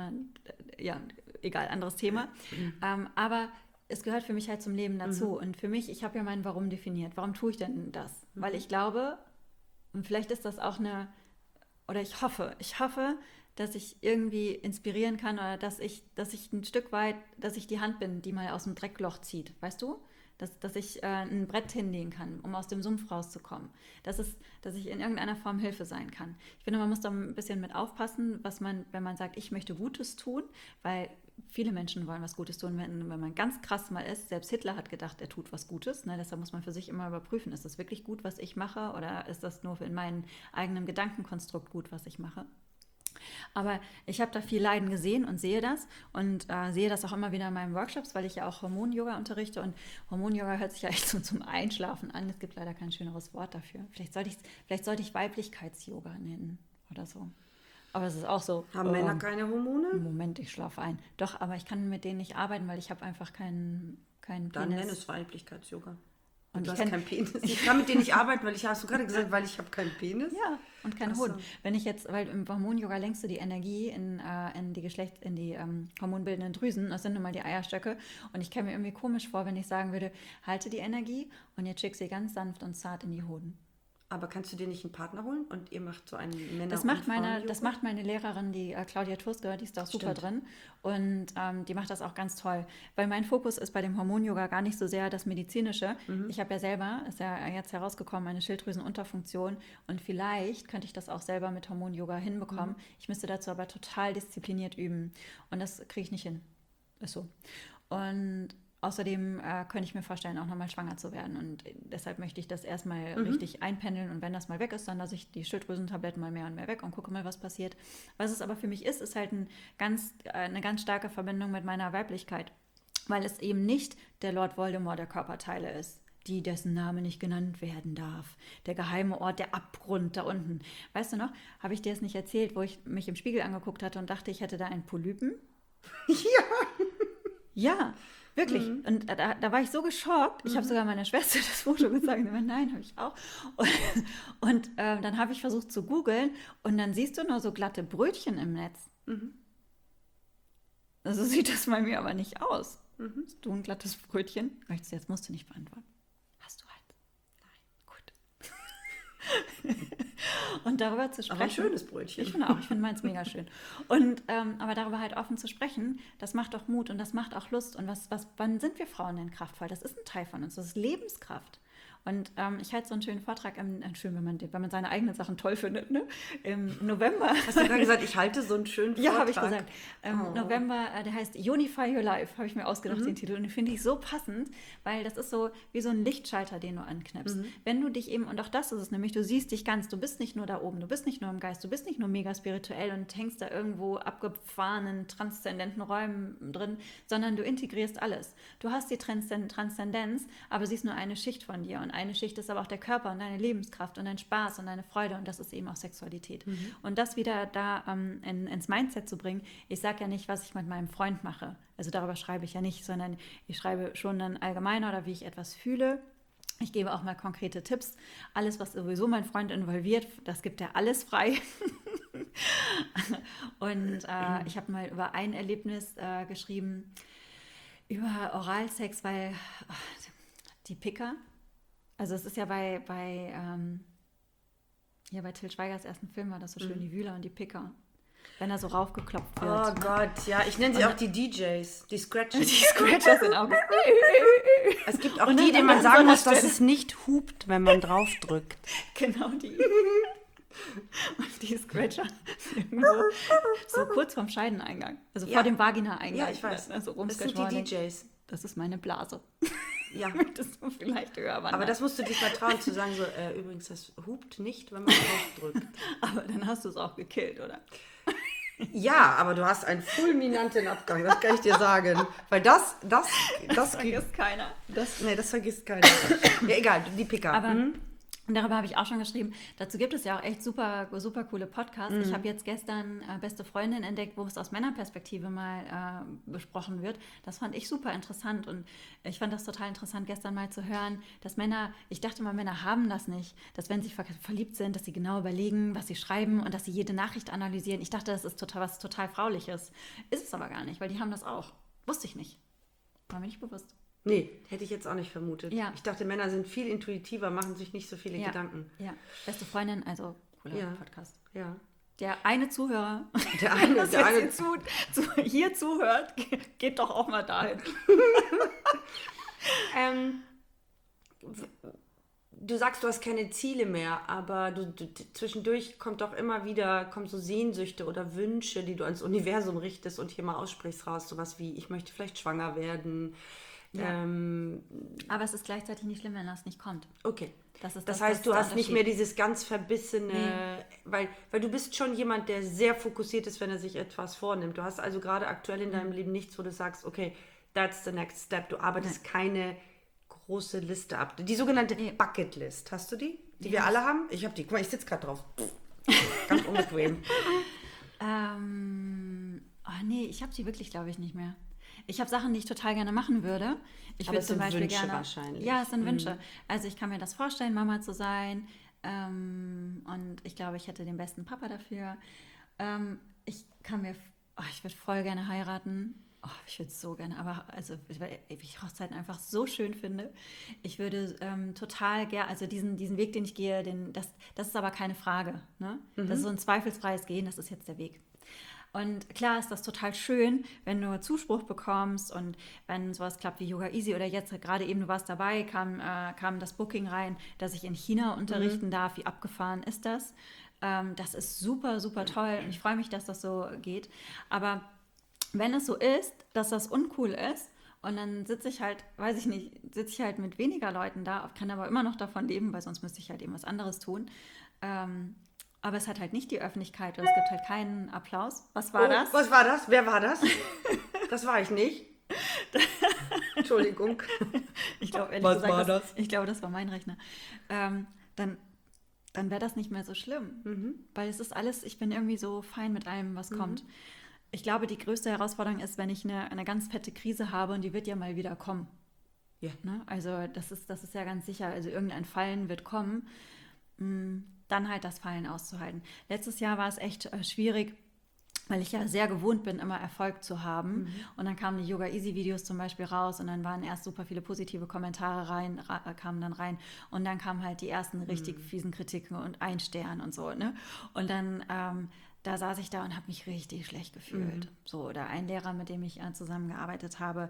ja, egal, anderes Thema. Aber es gehört für mich halt zum Leben dazu. Und für mich, ich habe ja mein Warum definiert. Warum tue ich denn das? Weil ich glaube, und vielleicht ist das auch oder ich hoffe, dass ich irgendwie inspirieren kann oder dass ich ein Stück weit, dass ich die Hand bin, die mal aus dem Dreckloch zieht, weißt du? Dass ich ein Brett hinlegen kann, um aus dem Sumpf rauszukommen. Dass ich in irgendeiner Form Hilfe sein kann. Ich finde, man muss da ein bisschen mit aufpassen, wenn man sagt, ich möchte Gutes tun, weil viele Menschen wollen was Gutes tun, wenn man ganz krass mal ist. Selbst Hitler hat gedacht, er tut was Gutes. Ne? Deshalb muss man für sich immer überprüfen, ist das wirklich gut, was ich mache, oder ist das nur in meinem eigenen Gedankenkonstrukt gut, was ich mache? Aber ich habe da viel Leiden gesehen und sehe das sehe das auch immer wieder in meinen Workshops, weil ich ja auch Hormon-Yoga unterrichte, und Hormon-Yoga hört sich ja echt so zum Einschlafen an. Es gibt leider kein schöneres Wort dafür. Vielleicht sollte ich Weiblichkeits-Yoga nennen oder so. Aber es ist auch so. Haben Männer keine Hormone? Moment, ich schlafe ein. Doch, aber ich kann mit denen nicht arbeiten, weil ich habe einfach keinen Penis. Dann nenn es Weiblichkeits-Yoga. Und du hast keinen Penis. Ich kann mit denen nicht arbeiten, hast du gerade gesagt, weil ich habe keinen Penis? Ja, und keinen Hoden. Weil im Hormon-Yoga lenkst du die Energie in die hormonbildenden Drüsen. Das sind nun mal die Eierstöcke. Und ich käme mir irgendwie komisch vor, wenn ich sagen würde, halte die Energie und jetzt schick sie ganz sanft und zart in die Hoden. Aber kannst du dir nicht einen Partner holen und ihr macht so einen Männer- Das macht meine Lehrerin, die Claudia Tursker, die ist da auch super drin, und die macht das auch ganz toll, weil mein Fokus ist bei dem Hormon-Yoga gar nicht so sehr das Medizinische. Ich habe ja selber, ist ja jetzt herausgekommen, eine Schilddrüsenunterfunktion, und vielleicht könnte ich das auch selber mit Hormon-Yoga hinbekommen. Ich müsste dazu aber total diszipliniert üben, und das kriege ich nicht hin. Ist so. Und außerdem könnte ich mir vorstellen, auch nochmal schwanger zu werden. Und deshalb möchte ich das erstmal richtig einpendeln. Und wenn das mal weg ist, dann lasse ich die Schilddrüsentabletten mal mehr und mehr weg und gucke mal, was passiert. Was es aber für mich ist halt eine ganz starke Verbindung mit meiner Weiblichkeit. Weil es eben nicht der Lord Voldemort der Körperteile ist, dessen Name nicht genannt werden darf. Der geheime Ort, der Abgrund da unten. Weißt du noch, habe ich dir das nicht erzählt, wo ich mich im Spiegel angeguckt hatte und dachte, ich hätte da einen Polypen? Ja, wirklich. Und da war ich so geschockt. Ich habe sogar meiner Schwester das Foto gezeigt. Und nein, habe ich auch. Und dann habe ich versucht zu googeln, und dann siehst du nur so glatte Brötchen im Netz. So sieht das bei mir aber nicht aus. Hast du ein glattes Brötchen? Jetzt musst du nicht beantworten. Hast du eins? Nein. Gut. Und darüber zu sprechen. Aber ein schönes Brötchen. Ich finde meins mega schön. Und aber darüber halt offen zu sprechen, das macht doch Mut und das macht auch Lust. Und wann sind wir Frauen denn kraftvoll? Das ist ein Teil von uns, das ist Lebenskraft. Und ich halte so einen schönen Vortrag, schön, wenn man seine eigenen Sachen toll findet, ne? Im November. Hast du gerade gesagt, ich halte so einen schönen Vortrag? Ja, habe ich gesagt. November, der heißt Unify Your Life, habe ich mir ausgedacht, den Titel. Und den finde ich so passend, weil das ist so wie so ein Lichtschalter, den du anknipst. Wenn du dich eben, und auch das ist es nämlich, du siehst dich ganz, du bist nicht nur da oben, du bist nicht nur im Geist, du bist nicht nur mega spirituell und hängst da irgendwo abgefahrenen, transzendenten Räumen drin, sondern du integrierst alles. Du hast die Transzendenz, aber sie ist nur eine Schicht von dir. Und eine Schicht ist aber auch der Körper und deine Lebenskraft und dein Spaß und deine Freude. Und das ist eben auch Sexualität. Und das wieder da ins Mindset zu bringen, ich sage ja nicht, was ich mit meinem Freund mache. Also darüber schreibe ich ja nicht, sondern ich schreibe schon dann allgemeiner oder wie ich etwas fühle. Ich gebe auch mal konkrete Tipps. Alles, was sowieso mein Freund involviert, das gibt er alles frei. Und ich habe mal über ein Erlebnis geschrieben, über Oralsex, weil die Picker, also es ist ja bei Til Schweigers ersten Film war das so schön, die Wühler und die Picker. Wenn er so raufgeklopft wird. Oh Gott, ja, ich nenne sie auch die DJs, die Scratchers. Die Scratchers sind auch. Es gibt auch die, denen man sagen muss, dass es nicht hupt, wenn man draufdrückt. Genau die. Und die Scratcher irgendwo so kurz vorm Scheideneingang, also vor dem Vagina-Eingang. Ja, ich weiß. Also das sind die DJs. Das ist meine Blase. Ja. Das ist vielleicht höher. Aber das musst du dich mal trauen zu sagen, so, übrigens, das hupt nicht, wenn man draufdrückt. Aber dann hast du es auch gekillt, oder? Ja, aber du hast einen fulminanten Abgang, das kann ich dir sagen. Weil das vergisst keiner. Das vergisst keiner. Ja, egal, die Picker. Aber darüber habe ich auch schon geschrieben. Dazu gibt es ja auch echt super, super coole Podcasts. Ich habe jetzt gestern Beste Freundin entdeckt, wo es aus Männerperspektive mal besprochen wird. Das fand ich super interessant und ich fand das total interessant, gestern mal zu hören, dass Männer, ich dachte mal, Männer haben das nicht, dass wenn sie verliebt sind, dass sie genau überlegen, was sie schreiben und dass sie jede Nachricht analysieren. Ich dachte, das ist was total Frauliches. Ist es aber gar nicht, weil die haben das auch. Wusste ich nicht. War mir nicht bewusst. Nee, hätte ich jetzt auch nicht vermutet. Ja. Ich dachte, Männer sind viel intuitiver, machen sich nicht so viele Gedanken. Ja, Beste Freundin, also cooler Podcast. Ja. Der eine Zuhörer, der eine hier zuhört, geht doch auch mal dahin. Du sagst, du hast keine Ziele mehr, aber zwischendurch kommt so Sehnsüchte oder Wünsche, die du ans Universum richtest und hier mal aussprichst raus, sowas wie, ich möchte vielleicht schwanger werden. Ja. Aber es ist gleichzeitig nicht schlimm, wenn das nicht kommt. Okay. Das heißt, du hast nicht mehr dieses ganz verbissene, weil du bist schon jemand, der sehr fokussiert ist, wenn er sich etwas vornimmt. Du hast also gerade aktuell in deinem Leben nichts, wo du sagst, okay, that's the next step. Du arbeitest keine große Liste ab. Die sogenannte Bucketlist. Hast du die? Die wir alle haben? Ich habe die. Guck mal, ich sitze gerade drauf. Ganz unbequem. Ich habe die wirklich, glaube ich, nicht mehr. Ich habe Sachen, die ich total gerne machen würde. Ich würde zum Beispiel Wünsche gerne. Wahrscheinlich. Ja, es sind Wünsche. Also ich kann mir das vorstellen, Mama zu sein. Und ich glaube, ich hätte den besten Papa dafür. Ich würde voll gerne heiraten. Oh, ich würde es so gerne, aber weil ich Hochzeiten einfach so schön finde. Ich würde total gerne, also diesen Weg, den ich gehe, das ist aber keine Frage. Ne? Das ist so ein zweifelsfreies Gehen, das ist jetzt der Weg. Und klar ist das total schön, wenn du Zuspruch bekommst und wenn sowas klappt wie Yoga Easy oder jetzt gerade eben, du warst dabei, kam das Booking rein, dass ich in China unterrichten darf. Wie abgefahren ist das? Das ist super, super toll und ich freue mich, dass das so geht. Aber wenn es so ist, dass das uncool ist und dann sitze ich halt mit weniger Leuten da, kann aber immer noch davon leben, weil sonst müsste ich halt eben was anderes tun. Aber es hat halt nicht die Öffentlichkeit und es gibt halt keinen Applaus. Was war das? Was war das? Wer war das? Das war ich nicht. Entschuldigung. Ich glaube, das war mein Rechner. Dann wäre das nicht mehr so schlimm. Weil es ist alles, ich bin irgendwie so fein mit allem, was kommt. Ich glaube, die größte Herausforderung ist, wenn ich eine ganz fette Krise habe und die wird ja mal wieder kommen. Ja. Ne? Also das ist ja ganz sicher. Also irgendein Fallen wird kommen. Dann halt das Fallen auszuhalten. Letztes Jahr war es echt schwierig, weil ich ja sehr gewohnt bin, immer Erfolg zu haben. Und dann kamen die Yoga Easy Videos zum Beispiel raus und dann waren erst super viele positive Kommentare kamen dann rein und dann kamen halt die ersten richtig fiesen Kritiken und 1 Stern und so. Ne? Und dann da saß ich da und habe mich richtig schlecht gefühlt. So, oder ein Lehrer, mit dem ich zusammengearbeitet habe,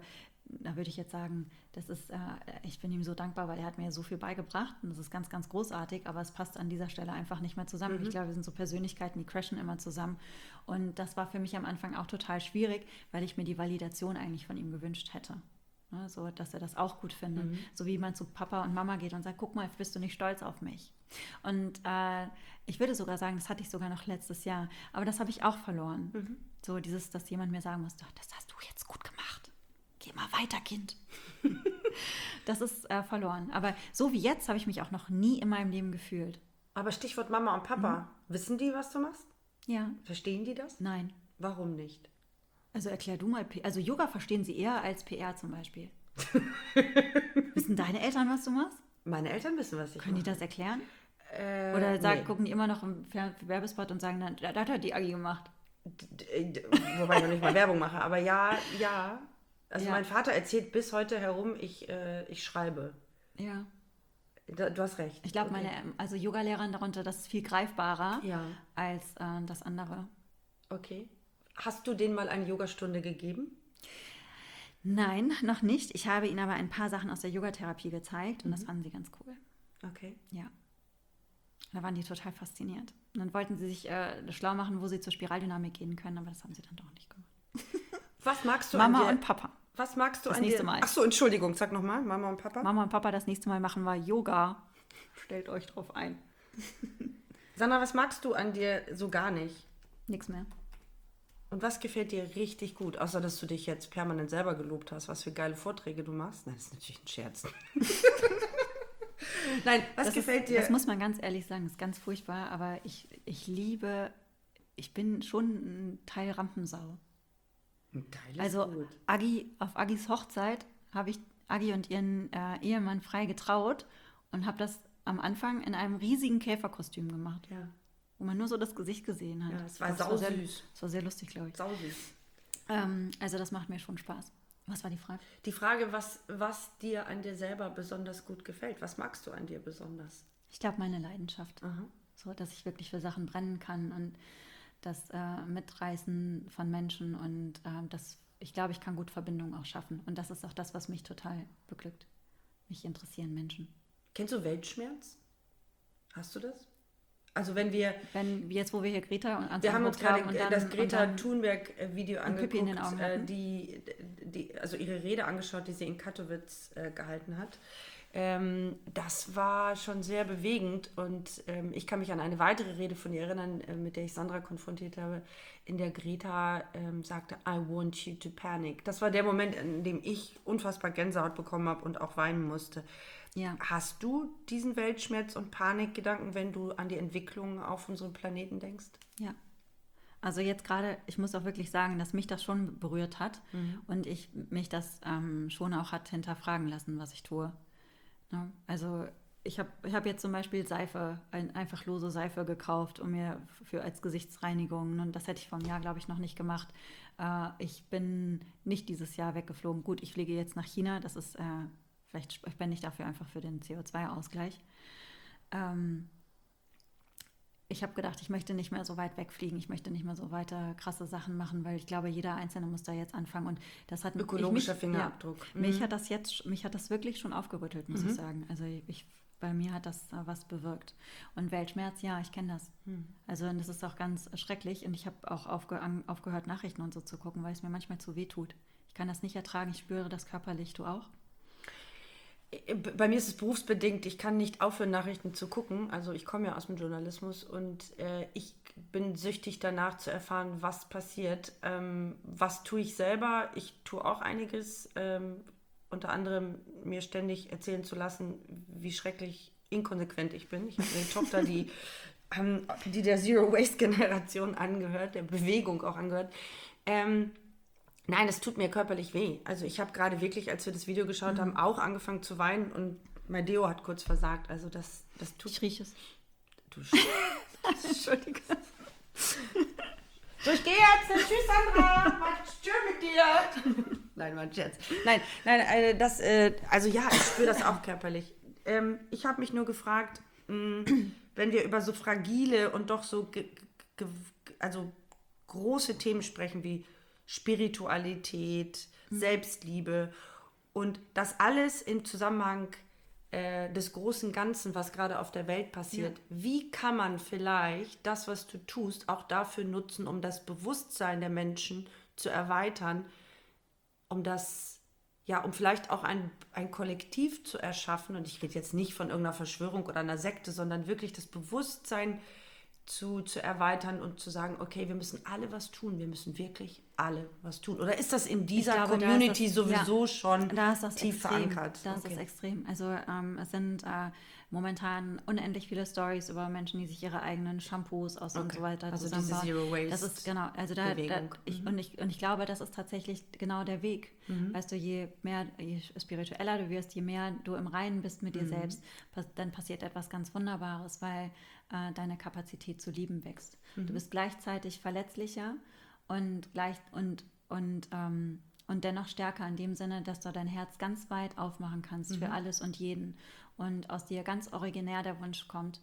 da würde ich jetzt sagen, ich bin ihm so dankbar, weil er hat mir so viel beigebracht und das ist ganz, ganz großartig, aber es passt an dieser Stelle einfach nicht mehr zusammen. Ich glaube, wir sind so Persönlichkeiten, die crashen immer zusammen und das war für mich am Anfang auch total schwierig, weil ich mir die Validation eigentlich von ihm gewünscht hätte. Ne, so, dass er das auch gut findet. So wie man zu Papa und Mama geht und sagt, guck mal, bist du nicht stolz auf mich? Und ich würde sogar sagen, das hatte ich sogar noch letztes Jahr, aber das habe ich auch verloren. So dass jemand mir sagen muss, das hast du jetzt gut gemacht. Geh mal weiter, Kind. Das ist verloren. Aber so wie jetzt habe ich mich auch noch nie in meinem Leben gefühlt. Aber Stichwort Mama und Papa, wissen die, was du machst? Ja. Verstehen die das? Nein. Warum nicht? Also erklär du mal, also Yoga verstehen sie eher als PR zum Beispiel. Wissen deine Eltern, was du machst? Meine Eltern wissen, was ich Können mache. die das erklären? Oder nee. gucken die immer noch im Werbespot und sagen dann, das hat die Agi gemacht. Wobei ich noch nicht mal Werbung mache, aber ja. Also Ja. mein Vater erzählt bis heute herum, ich schreibe. Ja. Du hast recht. Ich glaube, Okay. also Yogalehrerin darunter, das ist viel greifbarer Ja. als das andere. Okay. Hast du denen mal eine Yogastunde gegeben? Nein, noch nicht. Ich habe ihnen aber ein paar Sachen aus der Yogatherapie gezeigt und das fanden sie ganz cool. Okay. Ja. Da waren die total fasziniert. Und dann wollten sie sich schlau machen, wo sie zur Spiraldynamik gehen können, aber das haben sie dann doch nicht gemacht. Was magst du an Mama dir? und Papa. Was magst du Das an nächste dir? Mal. Ach so, Entschuldigung, sag nochmal. Mama und Papa. Mama und Papa, das nächste Mal machen wir Yoga. Stellt euch drauf ein. Sandra, was magst du an dir so gar nicht? Nichts mehr. Und was gefällt dir richtig gut? Außer, dass du dich jetzt permanent selber gelobt hast, was für geile Vorträge du machst. Nein, das ist natürlich ein Scherz. Nein, was gefällt dir? Das muss man ganz ehrlich sagen, das ist ganz furchtbar, aber ich bin schon ein Teil Rampensau. Ein Teil ist Also gut. auf Agis Hochzeit habe ich Agi und ihren Ehemann frei getraut und habe das am Anfang in einem riesigen Käferkostüm gemacht, Ja, wo man nur so das Gesicht gesehen hat. Ja, es war Ich glaub, sausüß. Es war sehr lustig, glaube ich. sausüß. Also das macht mir schon Spaß. Was war die Frage? Die Frage, was dir an dir selber besonders gut gefällt. Was magst du an dir besonders? Ich glaube, meine Leidenschaft. Aha. So, dass ich wirklich für Sachen brennen kann und das Mitreißen von Menschen und ich glaube, ich kann gut Verbindungen auch schaffen. Und das ist auch das, was mich total beglückt. Mich interessieren Menschen. Kennst du Weltschmerz? Hast du das? Also wenn wir Jetzt, wo wir hier Greta und wir haben uns gerade und dann- das und Greta dann- Thunberg-Video und Pippi in den angeguckt, Augen hatten. also ihre Rede angeschaut, die sie in Katowice gehalten hat. Das war schon sehr bewegend und ich kann mich an eine weitere Rede von ihr erinnern, mit der ich Sandra konfrontiert habe, in der Greta sagte, I want you to panic. Das war der Moment, in dem ich unfassbar Gänsehaut bekommen habe und auch weinen musste. Ja. Hast du diesen Weltschmerz- und Panikgedanken, wenn du an die Entwicklung auf unserem Planeten denkst? Ja. Also jetzt gerade, ich muss auch wirklich sagen, dass mich das schon berührt hat und mich das schon auch hat hinterfragen lassen, was ich tue. Ne? Also ich hab jetzt zum Beispiel einfach lose Seife gekauft, um mir als Gesichtsreinigung, und das hätte ich vor einem Jahr, glaube ich, noch nicht gemacht. Ich bin nicht dieses Jahr weggeflogen. Gut, ich fliege jetzt nach China, das ist, vielleicht spende ich dafür einfach für den CO2-Ausgleich. Ich habe gedacht, ich möchte nicht mehr so weit wegfliegen, ich möchte nicht mehr so weiter krasse Sachen machen, weil ich glaube, jeder Einzelne muss da jetzt anfangen. Und das hat Ökologischer Fingerabdruck. Ja, mich hat das wirklich schon aufgerüttelt, muss ich sagen. Also bei mir hat das was bewirkt. Und Weltschmerz, ja, ich kenne das. Also und das ist auch ganz schrecklich. Und ich habe auch aufgehört, Nachrichten und so zu gucken, weil es mir manchmal zu weh tut. Ich kann das nicht ertragen, ich spüre das körperlich. Du auch? Bei mir ist es berufsbedingt, ich kann nicht aufhören, Nachrichten zu gucken. Also ich komme ja aus dem Journalismus und ich bin süchtig danach zu erfahren, was passiert. Was tue ich selber? Ich tue auch einiges, unter anderem mir ständig erzählen zu lassen, wie schrecklich inkonsequent ich bin. Ich habe eine Tochter, die der Zero-Waste-Generation angehört, der Bewegung auch angehört. Nein, es tut mir körperlich weh. Also ich habe gerade wirklich, als wir das Video geschaut haben, auch angefangen zu weinen und mein Deo hat kurz versagt. Also das tut... Ich rieche es. Du Entschuldige. So, ich gehe jetzt. Tschüss, Sandra. Tschüss mit dir. Nein, war ein Scherz. Nein, also ja, ich spüre das auch körperlich. Ich habe mich nur gefragt, wenn wir über so fragile und doch so also große Themen sprechen wie Spiritualität, Selbstliebe Und das alles im Zusammenhang des großen Ganzen, was gerade auf der Welt passiert. Ja. Wie kann man vielleicht das, was du tust, auch dafür nutzen, um das Bewusstsein der Menschen zu erweitern, um vielleicht auch ein Kollektiv zu erschaffen, und ich rede jetzt nicht von irgendeiner Verschwörung oder einer Sekte, sondern wirklich das Bewusstsein zu erweitern und zu sagen, okay, wir müssen alle was tun, wir müssen wirklich alle was tun. Oder ist das in dieser Community sowieso schon tief verankert? Das ist extrem. Also es sind momentan unendlich viele Stories über Menschen, die sich ihre eigenen Shampoos aus und so weiter zusammenbauen. Also diese Zero Waste das ist genau, also ich glaube, das ist tatsächlich genau der Weg. Weißt du, je spiritueller du wirst, je mehr du im Reinen bist mit dir selbst, dann passiert etwas ganz Wunderbares, weil deine Kapazität zu lieben wächst. Du bist gleichzeitig verletzlicher und dennoch stärker in dem Sinne, dass du dein Herz ganz weit aufmachen kannst für alles und jeden. Und aus dir ganz originär der Wunsch kommt,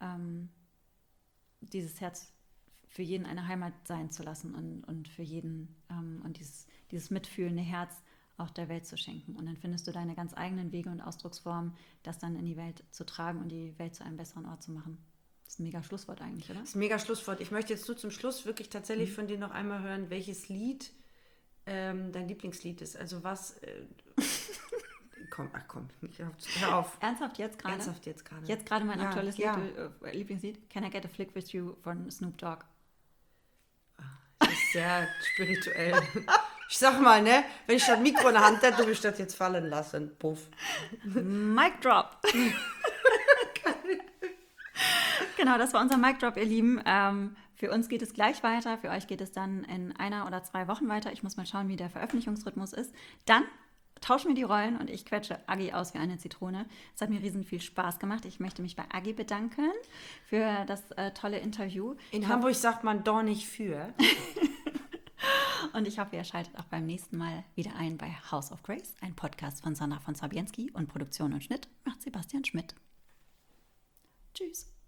dieses Herz für jeden eine Heimat sein zu lassen und für jeden und dieses mitfühlende Herz auch der Welt zu schenken. Und dann findest du deine ganz eigenen Wege und Ausdrucksformen, das dann in die Welt zu tragen und die Welt zu einem besseren Ort zu machen. Das ist ein mega Schlusswort eigentlich, oder? Das ist ein mega Schlusswort. Ich möchte jetzt nur zum Schluss wirklich tatsächlich von dir noch einmal hören, welches Lied dein Lieblingslied ist. Also was... komm, hör auf. Ernsthaft jetzt gerade? Ernsthaft jetzt gerade. Jetzt gerade mein aktuelles Lieblingslied. Can I Get a Flick With You von Snoop Dogg. Das ist sehr spirituell. Ich sag mal, ne, wenn ich das Mikro in der Hand hätte, würde ich das jetzt fallen lassen. Puff. Mic Drop. Genau, das war unser Mic Drop, ihr Lieben. Für uns geht es gleich weiter. Für euch geht es dann in 1 oder 2 Wochen weiter. Ich muss mal schauen, wie der Veröffentlichungsrhythmus ist. Dann tauschen wir die Rollen und ich quetsche Agi aus wie eine Zitrone. Es hat mir riesen viel Spaß gemacht. Ich möchte mich bei Agi bedanken für das tolle Interview. In Hamburg sagt man doch nicht für. Und ich hoffe, ihr schaltet auch beim nächsten Mal wieder ein bei House of Grace, ein Podcast von Sandra von Sabienski und Produktion und Schnitt macht Sebastian Schmidt. Tschüss.